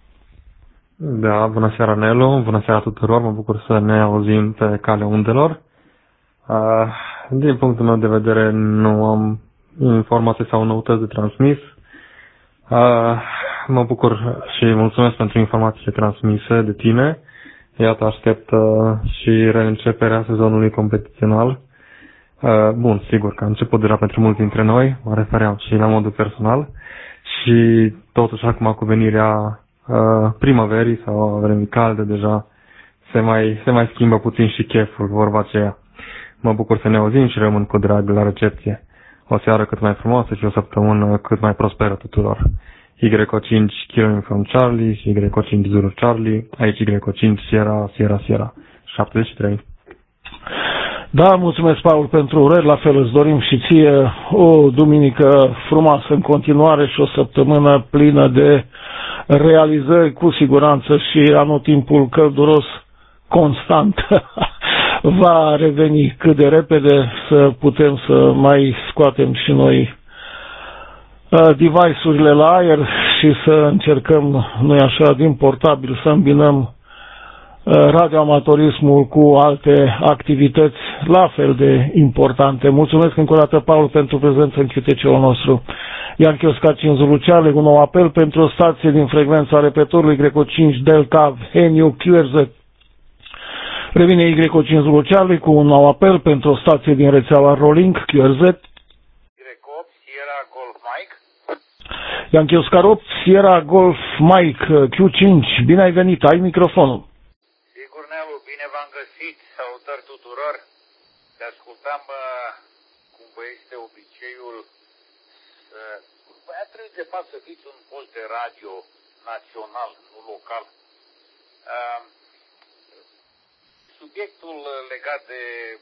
Speaker 7: Da, bună seara, Nelu, bună seara tuturor, mă bucur să ne auzim pe calea undelor. Uh, din punctul meu de vedere nu am informații sau noutăți de transmis. Uh, mă bucur și mulțumesc pentru informațiile transmise de tine. Iată, aștept uh, și reînceperea sezonului competițional. Uh, bun, sigur că a început deja pentru mulți dintre noi, mă refeream și la modul personal. Și totuși acum cu venirea Uh, primăverii sau vremii calde deja se mai, se mai schimbă puțin și cheful, vorba aceea. Mă bucur să ne auzim și rămân cu drag la recepție. O seară cât mai frumoasă și o săptămână cât mai prosperă tuturor. Y cinci Kilo from Charlie și Y cinci Zulu Charlie, aici Y cinci Sierra, Sierra, Sierra, șaptezeci și trei.
Speaker 1: Da, mulțumesc, Paul, pentru urări, la fel îți dorim și ție o duminică frumoasă în continuare și o săptămână plină de realizări, cu siguranță, și anotimpul călduros constant va reveni cât de repede, să putem să mai scoatem și noi uh, device-urile la aer și să încercăm, nu-i așa, din portabil să îmbinăm radioamatorismul cu alte activități la fel de importante. Mulțumesc încă o dată, Paul, pentru prezență în Q T C-ul nostru. Yankee Oscar cinci Zulu Charlie, un nou apel pentru o stație din frecvența repetorului Greco cinci Delta Heniu Q R Z. Revine Y cinci Zulu Charlie cu un nou apel pentru o stație din rețeaua Rolling Q R Z.
Speaker 8: Y opt Sierra Golf Mike.
Speaker 1: Yankee Oscar opt Sierra Golf Mike Q cinci. Bine ai venit, ai microfonul.
Speaker 8: Sigur, Nelu, bine v-am găsit. Salutări tuturor. Te ascultam, bă, cum vă este obiceiul să... Băia trebuie de fapt să fiți un post de radio național, nu local. Uh, subiectul legat de,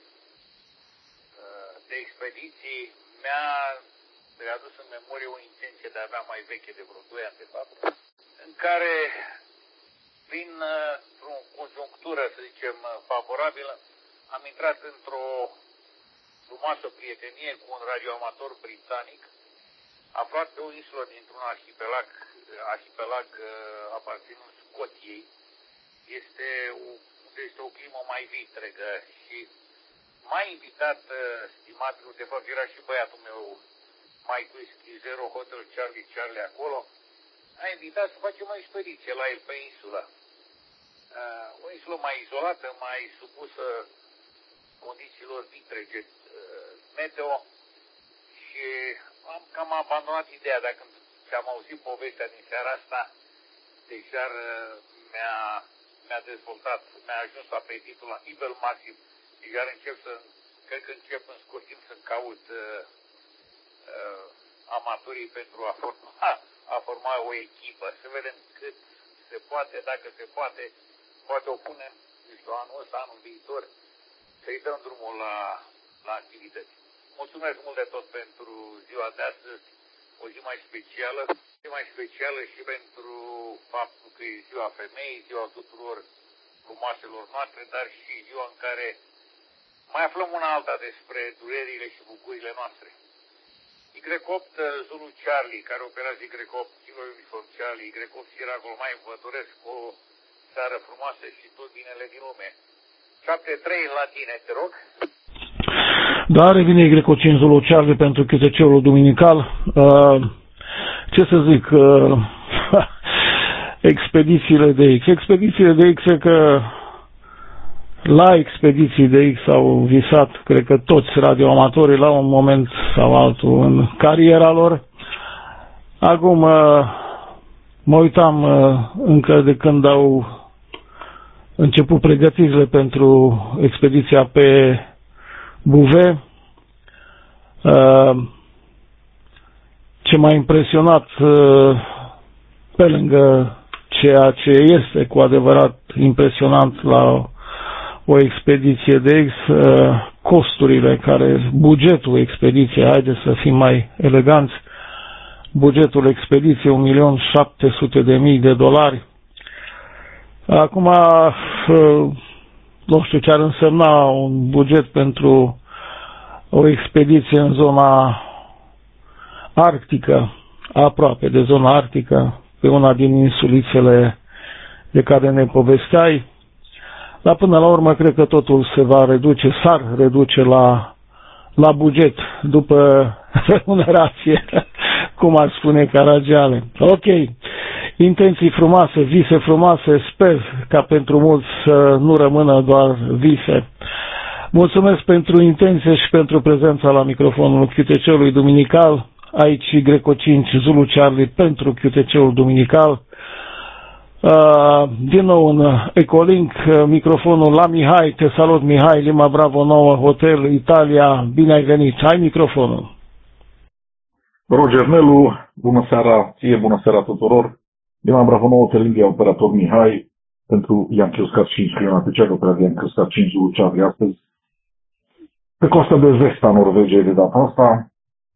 Speaker 8: uh, de expediții mi-a adus în memorie o intenție de a avea mai veche, de vreo doi ani de fapt, în care, prin uh, o conjunctură, să zicem, favorabilă, am intrat într-o frumoasă prietenie cu un radioamator britanic, aflat pe o insulă dintr-un arhipelag, arhipelag uh, aparținând Scoției. Este o, este o climă mai vitregă și m-a invitat, uh, stimatul, de fapt era și băiatul meu, Mike Whiskey zero Hotel Charlie Charlie acolo, a invitat să facem o expediție la el pe insulă. Uh, o insulă mai izolată, mai supusă condițiilor vitrege uh, meteo, și am cam abandonat ideea, dacă am auzit povestea din seara asta, deja mi-a, mi-a dezvoltat, mi-a ajuns apetitul la nivel maxim și iar încep să, cred că încep în scurt timp să caut uh, uh, amatorii pentru a forma, a forma o echipă, să vedem cât se poate, dacă se poate, poate o punem, nu știu, anul ăsta, anul viitor, să-i dăm drumul la, la activități. Mulțumesc mult de tot pentru ziua de astăzi, o zi mai specială, zi mai specială și pentru faptul că e ziua femeii, ziua tuturor frumoaselor noastre, dar și ziua în care mai aflăm una alta despre durerile și bucurile noastre. Y opt Zulu Charlie, care operează Y opt Kilo Uniform Charlie, Y opt Sierra Golf Mike, vă doresc o seară frumoasă și tot binele din lume. șapte trei la tine, te rog.
Speaker 1: Da, revine Y cinci Zulu Charlie pentru Q T C-ul duminical. Uh, ce să zic? Uh, expedițiile de X. Expedițiile de X e că la expediții de X au visat, cred că toți radioamatorii la un moment sau altul în cariera lor. Acum uh, mă uitam uh, încă de când au început pregătirile pentru expediția pe Bouvet. Ce m-a impresionat, pe lângă ceea ce este cu adevărat impresionant la o expediție de X, costurile care, bugetul expediției, haideți să fim mai eleganți, bugetul expediției un milion șapte sute de mii de dolari. Acum, nu știu ce ar însemna un buget pentru o expediție în zona arctică, aproape de zona arctică, pe una din insulițele de care ne povesteai. Dar până la urmă, cred că totul se va reduce, s-ar reduce la, la buget, după remunerație, cum ar spune Caragiale. Ok, intenții frumoase, vise frumoase, sper ca pentru mulți să nu rămână doar vise. Mulțumesc pentru intenție și pentru prezența la microfonul Q T C-ului duminical, aici Y cinci Zulu Charlie pentru Q T C-ul duminical. Uh, din nou în Ecolink, microfonul la Mihai. Te salut, Mihai, Lima Bravo nouă Hotel Italia, bine ai venit, ai microfonul.
Speaker 9: Roger Nelu, bună seara ție, bună seara tuturor. Lima Bravo nouă Hotel India, operator Mihai, pentru Yankee Oscar cinci, Fiona Tecea, operator Yankee Oscar cinci Zulu Charlie astăzi. Pe coasta de vest a Norvegiei de data asta.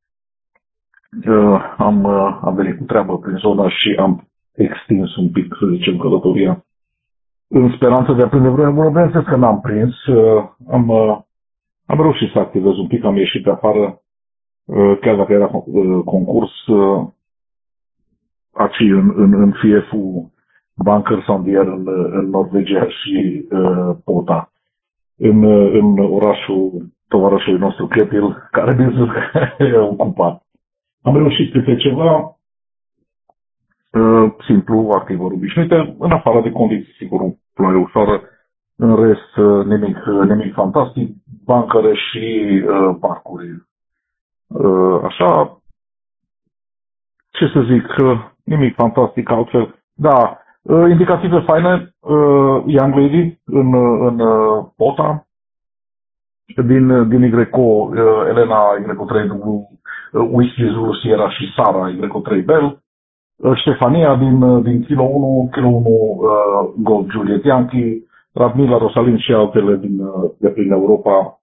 Speaker 9: Uh, am, uh, am venit cu treabă prin zona și am extins un pic, să zicem, călătoria. În speranță de a prinde vreo bună, că n-am prins. Uh, am, uh, am reușit să activez un pic, am ieșit pe afară, uh, chiar dacă era uh, concurs, uh, aici în, în, în F I E F-ul Bunker Sandier în, în Norvegia și uh, Pota, în, în orașul tovarășului nostru Ketil, care bineînțeles că e ocupat. Am reușit câte ceva uh, simplu, activări obișnuite, în afară de condiții, sigur, o ploaie ușoară, în rest uh, nimic, nimic fantastic, bancăre și uh, parcuri. Uh, așa, ce să zic, uh, nimic fantastic altfel. Da, uh, indicative faine, uh, Young Lady în, în uh, Pota, din, din Y C O, uh, Elena Y C O trei W, uh, Whisky Zulu Sierra și Sara Y C O trei Bell, uh, Ștefania din, uh, din Kilo unu, Kilo unu uh, Gold Juliet Yankee, Radmila, Rosalin și altele din, uh, de prin Europa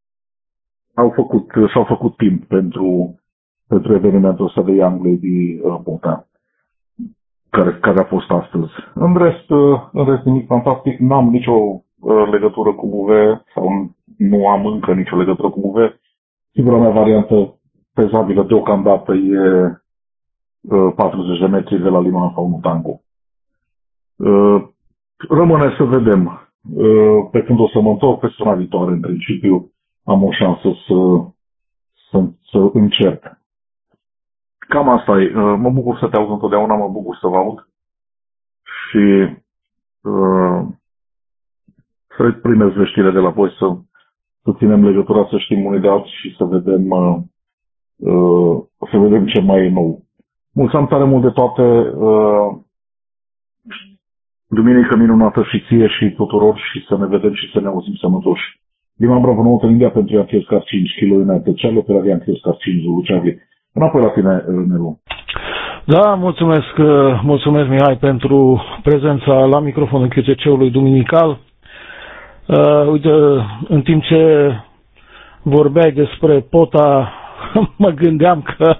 Speaker 9: au făcut, și-au făcut timp pentru, pentru evenimentul ăsta de Young Lady uh, Pota, care, care a fost astăzi. În rest, uh, în rest nimic fantastic, n-am nicio uh, legătură cu U V sau nu am încă nicio legătură cu U V. Singura mea variantă fezabilă deocamdată e uh, patruzeci de metri de la Lima Alfa unu Tango. Uh, rămâne să vedem. Uh, pe când o să mă întorc pe săptămâna viitoare, în principiu, am o șansă să, să, să încerc. Cam asta e. Uh, mă bucur să te aud întotdeauna, mă bucur să vă aud și uh, să primez veștile de la voi, să, să ținem legătura, să știm unii de alții și să vedem, uh, uh, să vedem ce mai e nou. Mulțumim tare mult de toate. Uh, Duminică minunată și ție și tuturor și să ne vedem și să ne auzim sănătoși. Dima Bravo, nouă India pentru Yankee Oscar cinci Kilo United Charlie, pe la Yankee Oscar cinci Zulu Charlie. Înapoi la tine, Nelu.
Speaker 1: Da, mulțumesc, mulțumesc Mihai pentru prezența la microfonul Q T C-ului duminical. Uh, uite, în timp ce vorbeai despre Pota, mă gândeam că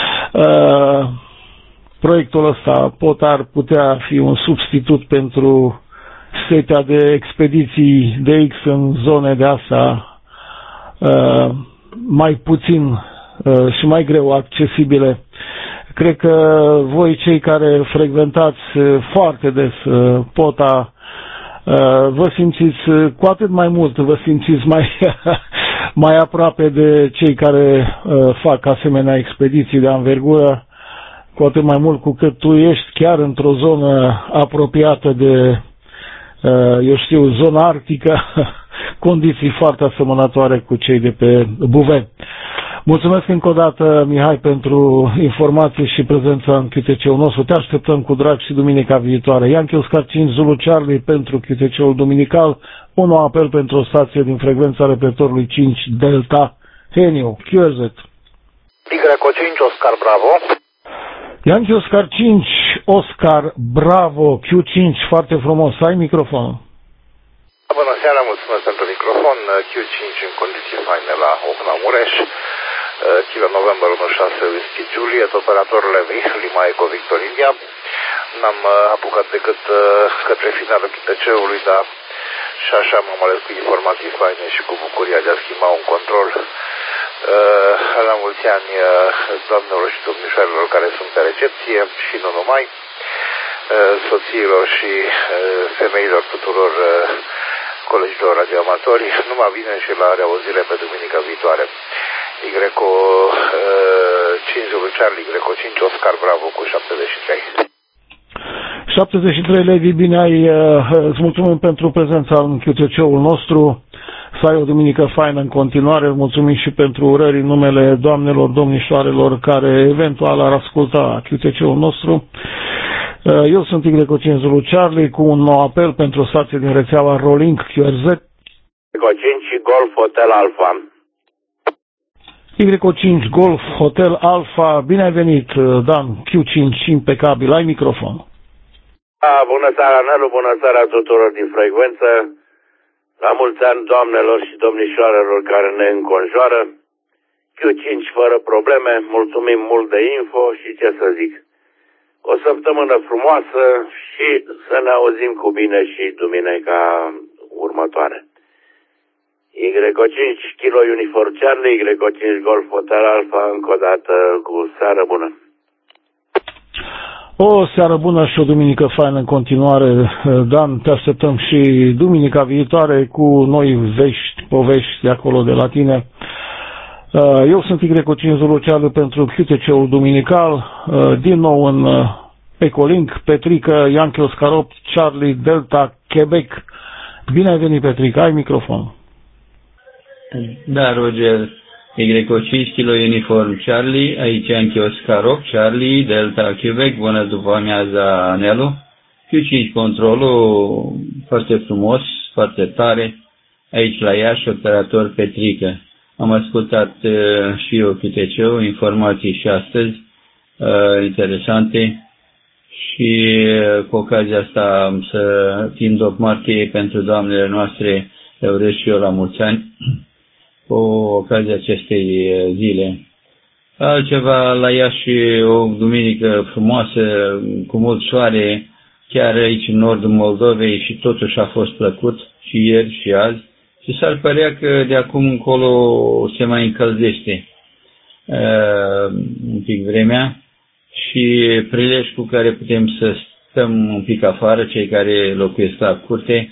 Speaker 1: uh, proiectul ăsta, Pota, ar putea fi un substitut pentru setea de expediții de X în zone de astea uh, mai puțin uh, și mai greu accesibile. Cred că voi, cei care frecventați foarte des uh, Pota, uh, vă simțiți uh, cu atât mai mult, vă simțiți mai, mai aproape de cei care uh, fac asemenea expediții de anvergură, cu atât mai mult cu cât tu ești chiar într-o zonă apropiată de, eu știu, zona arctică, condiții foarte asemănătoare cu cei de pe Buvet. Mulțumesc încă o dată, Mihai, pentru informații și prezența în Q T C-ul nostru. Te așteptăm cu drag și duminica viitoare. Yankee Oscar cinci Zulu Charlie pentru Q T C-ul duminical. Un nou apel pentru o stație din frecvența repetitorului cinci Delta Heniu. Q R Z.
Speaker 2: Y cinci Oscar Bravo.
Speaker 1: Yankee Oscar cinci, Oscar, Bravo, Q cinci, foarte frumos. Ai microfonul.
Speaker 8: Bună seara, mulțumesc pentru microfon. Q cinci în condiții faine la Ocna Mureș. Kilo November unu șase Whisky Juliet, operatorul Lima Eco Victor India. N-am apucat decât către finalul Q T C-ului, dar și așa m-am ales cu informații faine și cu bucuria de a schimba un control. Uh, la mulți ani uh, doamnelor și domnișoarelor care sunt pe recepție și nu numai, uh, soțiilor și uh, femeilor tuturor uh, colegilor radioamatori. Numai bine și la reauzire pe duminica viitoare. Y uh, cinci Zulu Charlie, Y cinci Oscar Bravo cu șaptezeci și trei.
Speaker 1: șaptezeci și trei Levi, bine ai, uh, îți mulțumim pentru prezența în Q T C-ul nostru. Să ai o duminică faină în continuare. Mulțumim și pentru urări în numele doamnelor, domnișoarelor care eventual ar asculta Q T C-ul nostru. Eu sunt Y cinci Zulu Charlie cu un nou apel pentru o stație din rețeaua Rolling Q R Z.
Speaker 2: Y cinci Golf Hotel Alpha.
Speaker 1: Y cinci Golf Hotel Alpha. Bine ai venit, Dan. Q cinci impecabil. Ai microfon.
Speaker 2: A, bună seara, Nelu, bună seara tuturor din frecvență. La mulți ani, doamnelor și domnișoarelor care ne înconjoară. Q cinci fără probleme, mulțumim mult de info și ce să zic. O săptămână frumoasă și să ne auzim cu bine și duminica următoare. Y cinci Kilo Uniform Charlie, Y cinci Golf Hotel Alpha, încă o dată cu seară bună.
Speaker 1: O seară bună și o duminică faină în continuare, Dan, te așteptăm și duminica viitoare cu noi vești, povești de acolo de la tine. Eu sunt Y cinci Zulu Charlie pentru Q T C-ul duminical, din nou în Ecolink, Petrică, Yankee Oscar opt, Charlie Delta, Quebec. Bine ai venit, Petrică, ai microfon.
Speaker 10: Da, Roger, Y cinci Kilo Uniform Charlie, aici Yankee Oscar opt, Charlie Delta, Quebec, bună după amiaza, Nelu. Q cinci controlul, foarte frumos, foarte tare, aici la Iași, operator Petrică. Am ascultat uh, și eu Q T C-ul, informații și astăzi uh, interesante și uh, cu ocazia asta să fiind o martie pentru doamnele noastre, le urez și eu la mulți ani cu ocazia acestei zile. Altceva la Iași, o duminică frumoasă, cu mult soare, chiar aici în nordul Moldovei și totuși a fost plăcut și ieri și azi. Și s-ar părea că de acum încolo se mai încălzește uh, un pic vremea și prilej cu care putem să stăm un pic afară, cei care locuiesc la curte,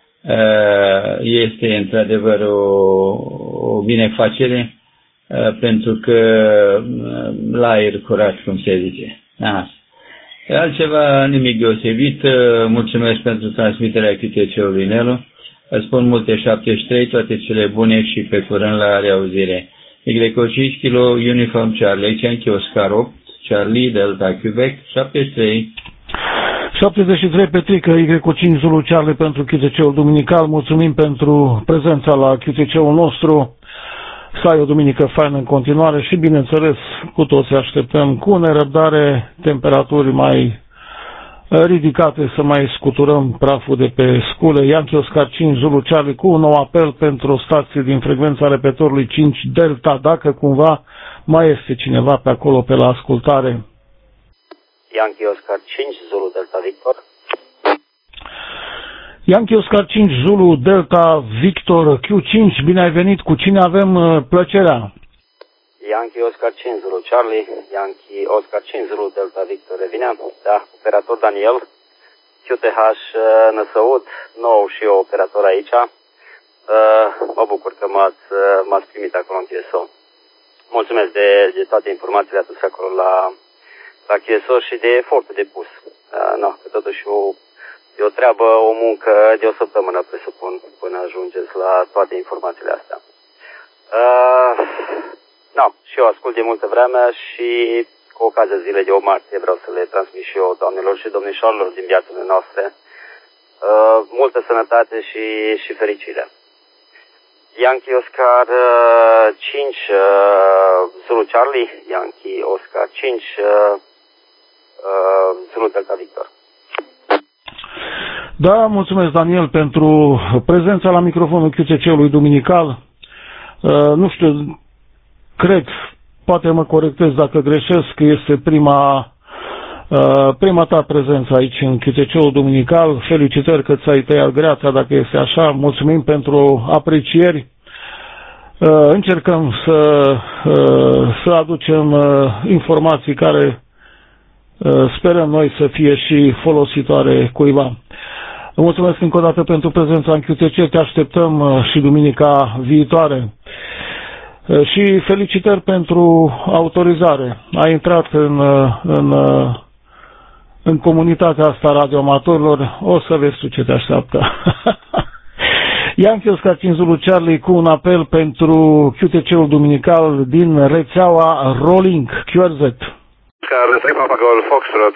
Speaker 10: uh, este într-adevăr o, o binefacere uh, pentru că uh, la aer curat, cum se zice. Asta. Altceva, nimic deosebit, uh, mulțumesc pentru transmiterea Q T C-ului Nelu. Îți spun multe șaptezeci și trei, toate cele bune și pe curând la reauzire. Y cinci Kilo Uniform Charlie, aici Yankee Oscar opt, Charlie Delta Quebec, șaptezeci și trei.
Speaker 1: șaptezeci și trei, Petrică, Y cinci Zulu Charlie pentru Q T C-ul duminical. Mulțumim pentru prezența la Q T C-ul nostru. Să ai o duminică faină în continuare și, bineînțeles, cu toți așteptăm cu nerăbdare temperaturi mai ridicate să mai scuturăm praful de pe scule. Yankee Oscar cinci Zulu Charlie cu un nou apel pentru o stație din frecvența repettorului cinci Delta, dacă cumva mai este cineva pe acolo pe la ascultare.
Speaker 11: Yankee Oscar cinci Zulu Delta Victor.
Speaker 1: Yankee Oscar cinci Zulu Delta Victor Q cinci, bine ai venit, cu cine avem plăcerea?
Speaker 11: Yankee Oscar cinci Zulu Charlie, Yankee Oscar cinci Zulu Delta Victor Revinean, da, operator Daniel, Q T H Năsăud, nou și eu operator aici. Uh, mă bucur că m-ați, m-ați primit acolo în Q S O. Mulțumesc de, de toate informațiile aduse acolo la, la Q S O și de efortul depus. Uh, no, că totuși o, e o treabă, o muncă de o săptămână, presupun, până ajungeți la toate informațiile astea. Uh, No, și eu ascult de multă vreme și cu ocazia zilei de o martie vreau să le transmit și eu, doamnelor și domnișoarelor din viațele noastre, uh, multă sănătate și, și fericire. Yankee Oscar uh, cinci uh, Zulu Charlie, Yankee Oscar cinci uh, uh, Zulu Delta Victor.
Speaker 1: Da, mulțumesc, Daniel, pentru prezența la microfonul Q T C-ului duminical. Uh, nu știu, cred, poate mă corectez dacă greșesc, că este prima, uh, prima ta prezență aici în Q T C-ul duminical. Felicitări că ți-ai tăiat greața, dacă este așa. Mulțumim pentru aprecieri. Uh, încercăm să, uh, să aducem uh, informații care uh, sperăm noi să fie și folositoare cuiva. Mulțumesc încă o dată pentru prezența în Q T C. Te așteptăm uh, și duminica viitoare. Și felicitări pentru autorizare. Ai intrat în, în, în comunitatea asta radioamatorilor. O să vezi tu ce te așteaptă. Yankee Oscar cinci Zulu Charlie cu un apel pentru Q T C-ul duminical din rețeaua Rolling Q R Z.
Speaker 4: Oscar trei Papa Golf Foxtrot.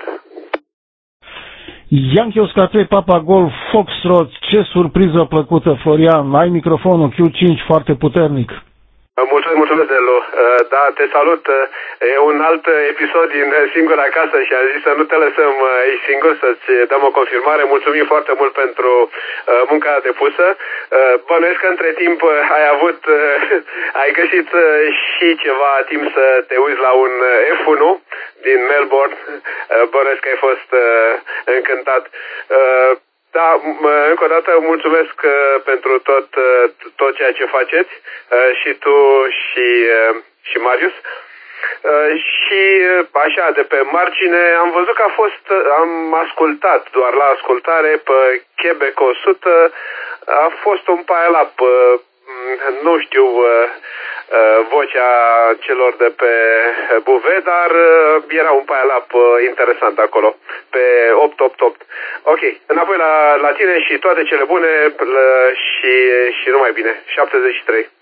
Speaker 1: Yankee Oscar trei Papa Golf Foxtrot. Ce surpriză plăcută, Florian. Ai microfonul Q cinci foarte puternic.
Speaker 4: Mulțumesc, mulțumesc, Nelu. Da, te salut. E un alt episod din Singur Acasă și am zis să nu te lăsăm aici singur, să-ți dăm o confirmare. Mulțumim foarte mult pentru munca depusă. Bănuiesc că între timp ai avut, ai găsit și ceva timp să te uiți la un F unu din Melbourne. Bănuiesc că ai fost încântat. Da, încă o dată mulțumesc pentru tot, tot ceea ce faceți, și tu și, și Marius.
Speaker 12: Și așa, de pe margine, am văzut că a fost, am ascultat doar la ascultare pe Quebec o sută, a fost un pile-up, nu știu vocea celor de pe Buve, dar era un pile-up interesant acolo, pe opt opt opt. Ok, înapoi la, la tine și toate cele bune și, și numai bine, șaptezeci și trei.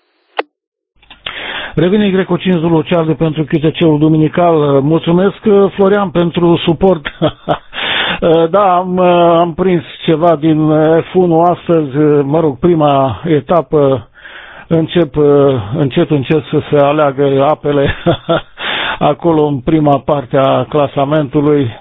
Speaker 1: Revine Greco cinci Zulu Charlie pentru Q T C-ul duminical. Mulțumesc, Florian, pentru suport. Da, am, am prins ceva din F unu astăzi, mă rog, prima etapă. Încep încet, încet să se aleagă apele acolo în prima parte a clasamentului.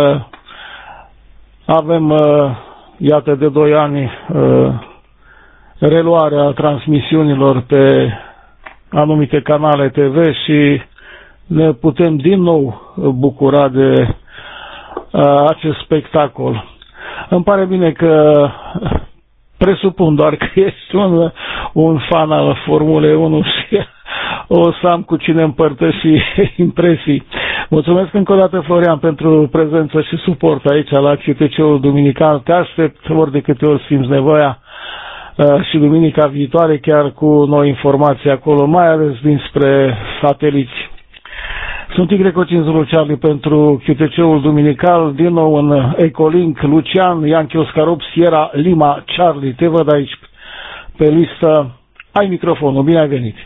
Speaker 1: Avem, iată, de doi ani reluarea transmisiunilor pe anumite canale T V și ne putem din nou bucura de acest spectacol. Îmi pare bine că presupun doar că ești un, un fan al Formulei unu și o să am cu cine împărtăși impresii. Mulțumesc încă o dată, Florian, pentru prezență și suport aici la Q T C-ul duminical. Te aștept ori de câte ori simți nevoia și duminica viitoare chiar cu noi informații acolo, mai ales dinspre sateliți. Sunt Greco cinci Zulu Charlie pentru Q T C-ul duminical, din nou în Ecolink, Lucian, Yankee Oscar opt, Sierra Lima Charlie. Te văd aici pe listă. Ai microfonul, bine ai venit.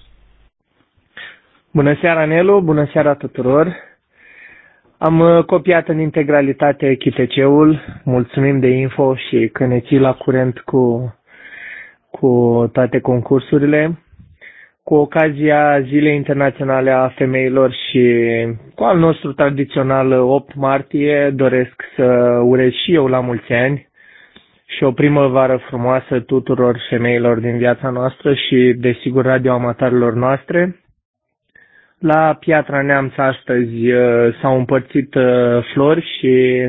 Speaker 13: Bună seara, Nelu, bună seara tuturor. Am copiat în integralitate Q T C-ul, mulțumim de info și că ne ții la curent cu, cu toate concursurile. Cu ocazia Zilei Internaționale a Femeilor și cu al nostru tradițional opt martie, doresc să urez și eu la mulți ani și o primăvară frumoasă tuturor femeilor din viața noastră și, desigur, radioamatorilor noastre. La Piatra Neamț astăzi s-au împărțit flori și,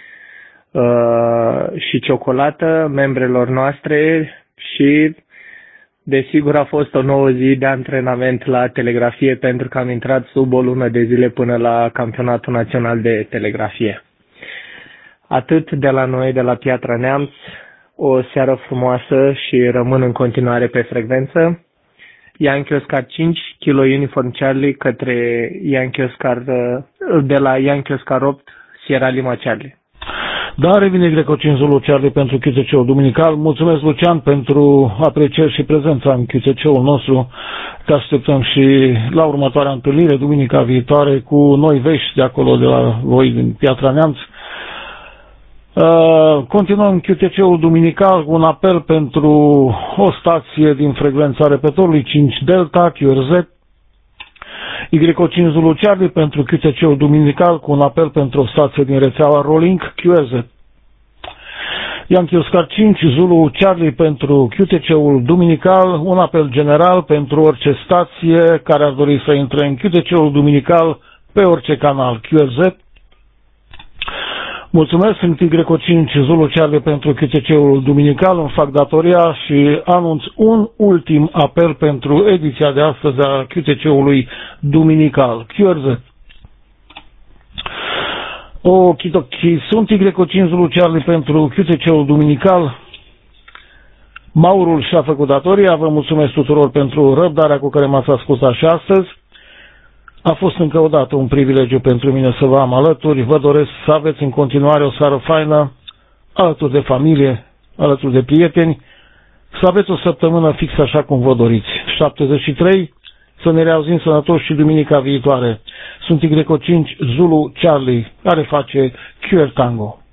Speaker 13: și ciocolată membrelor noastre și, desigur, a fost o nouă zi de antrenament la telegrafie pentru că am intrat sub o lună de zile până la Campionatul Național de Telegrafie. Atât de la noi, de la Piatra Neamț, o seară frumoasă și rămân în continuare pe frecvență. Yankee Oscar cinci, Kilo Uniform Charlie către Yankee Oscar, de la Yankee Oscar opt, Sierra Lima Charlie.
Speaker 1: Da, revine Greco cinci Zulu Charlie pentru Q T C-ul duminical. Mulțumesc, Lucian, pentru aprecieri și prezența în Q T C-ul nostru. Te așteptăm și la următoarea întâlnire, duminica viitoare, cu noi vești de acolo, de la voi din Piatra Neamț. Uh, continuăm Q T C-ul duminical cu un apel pentru o stație din frecvența repettorului cinci Delta, Q R Z. Greco cinci Zulu Charlie pentru Q T C-ul duminical cu un apel pentru o stație din rețeaua Rolink, Q R Z. Yankee Oscar cinci Zulu Charlie pentru Q T C-ul duminical, un apel general pentru orice stație care ar dori să intre în Q T C-ul duminical pe orice canal, Q R Z. Mulțumesc, sunt Greco cinci Zulu Charlie pentru Q T C-ul duminical, îmi fac datoria și anunț un ultim apel pentru ediția de astăzi a Q T C-ului duminical, Q R Z. Okidoki, sunt Greco cinci Zulu Charlie pentru Q T C-ul duminical. Maurul și-a făcut datoria, vă mulțumesc tuturor pentru răbdarea cu care m-ați ascultat și astăzi. A fost încă o dată un privilegiu pentru mine să vă am alături. Vă doresc să aveți în continuare o seară faină, alături de familie, alături de prieteni, să aveți o săptămână fix așa cum vă doriți. șaptezeci și trei, să ne reauzim sănătoși și duminica viitoare. Sunt Greco cinci Zulu Charlie, care face Q R Tango.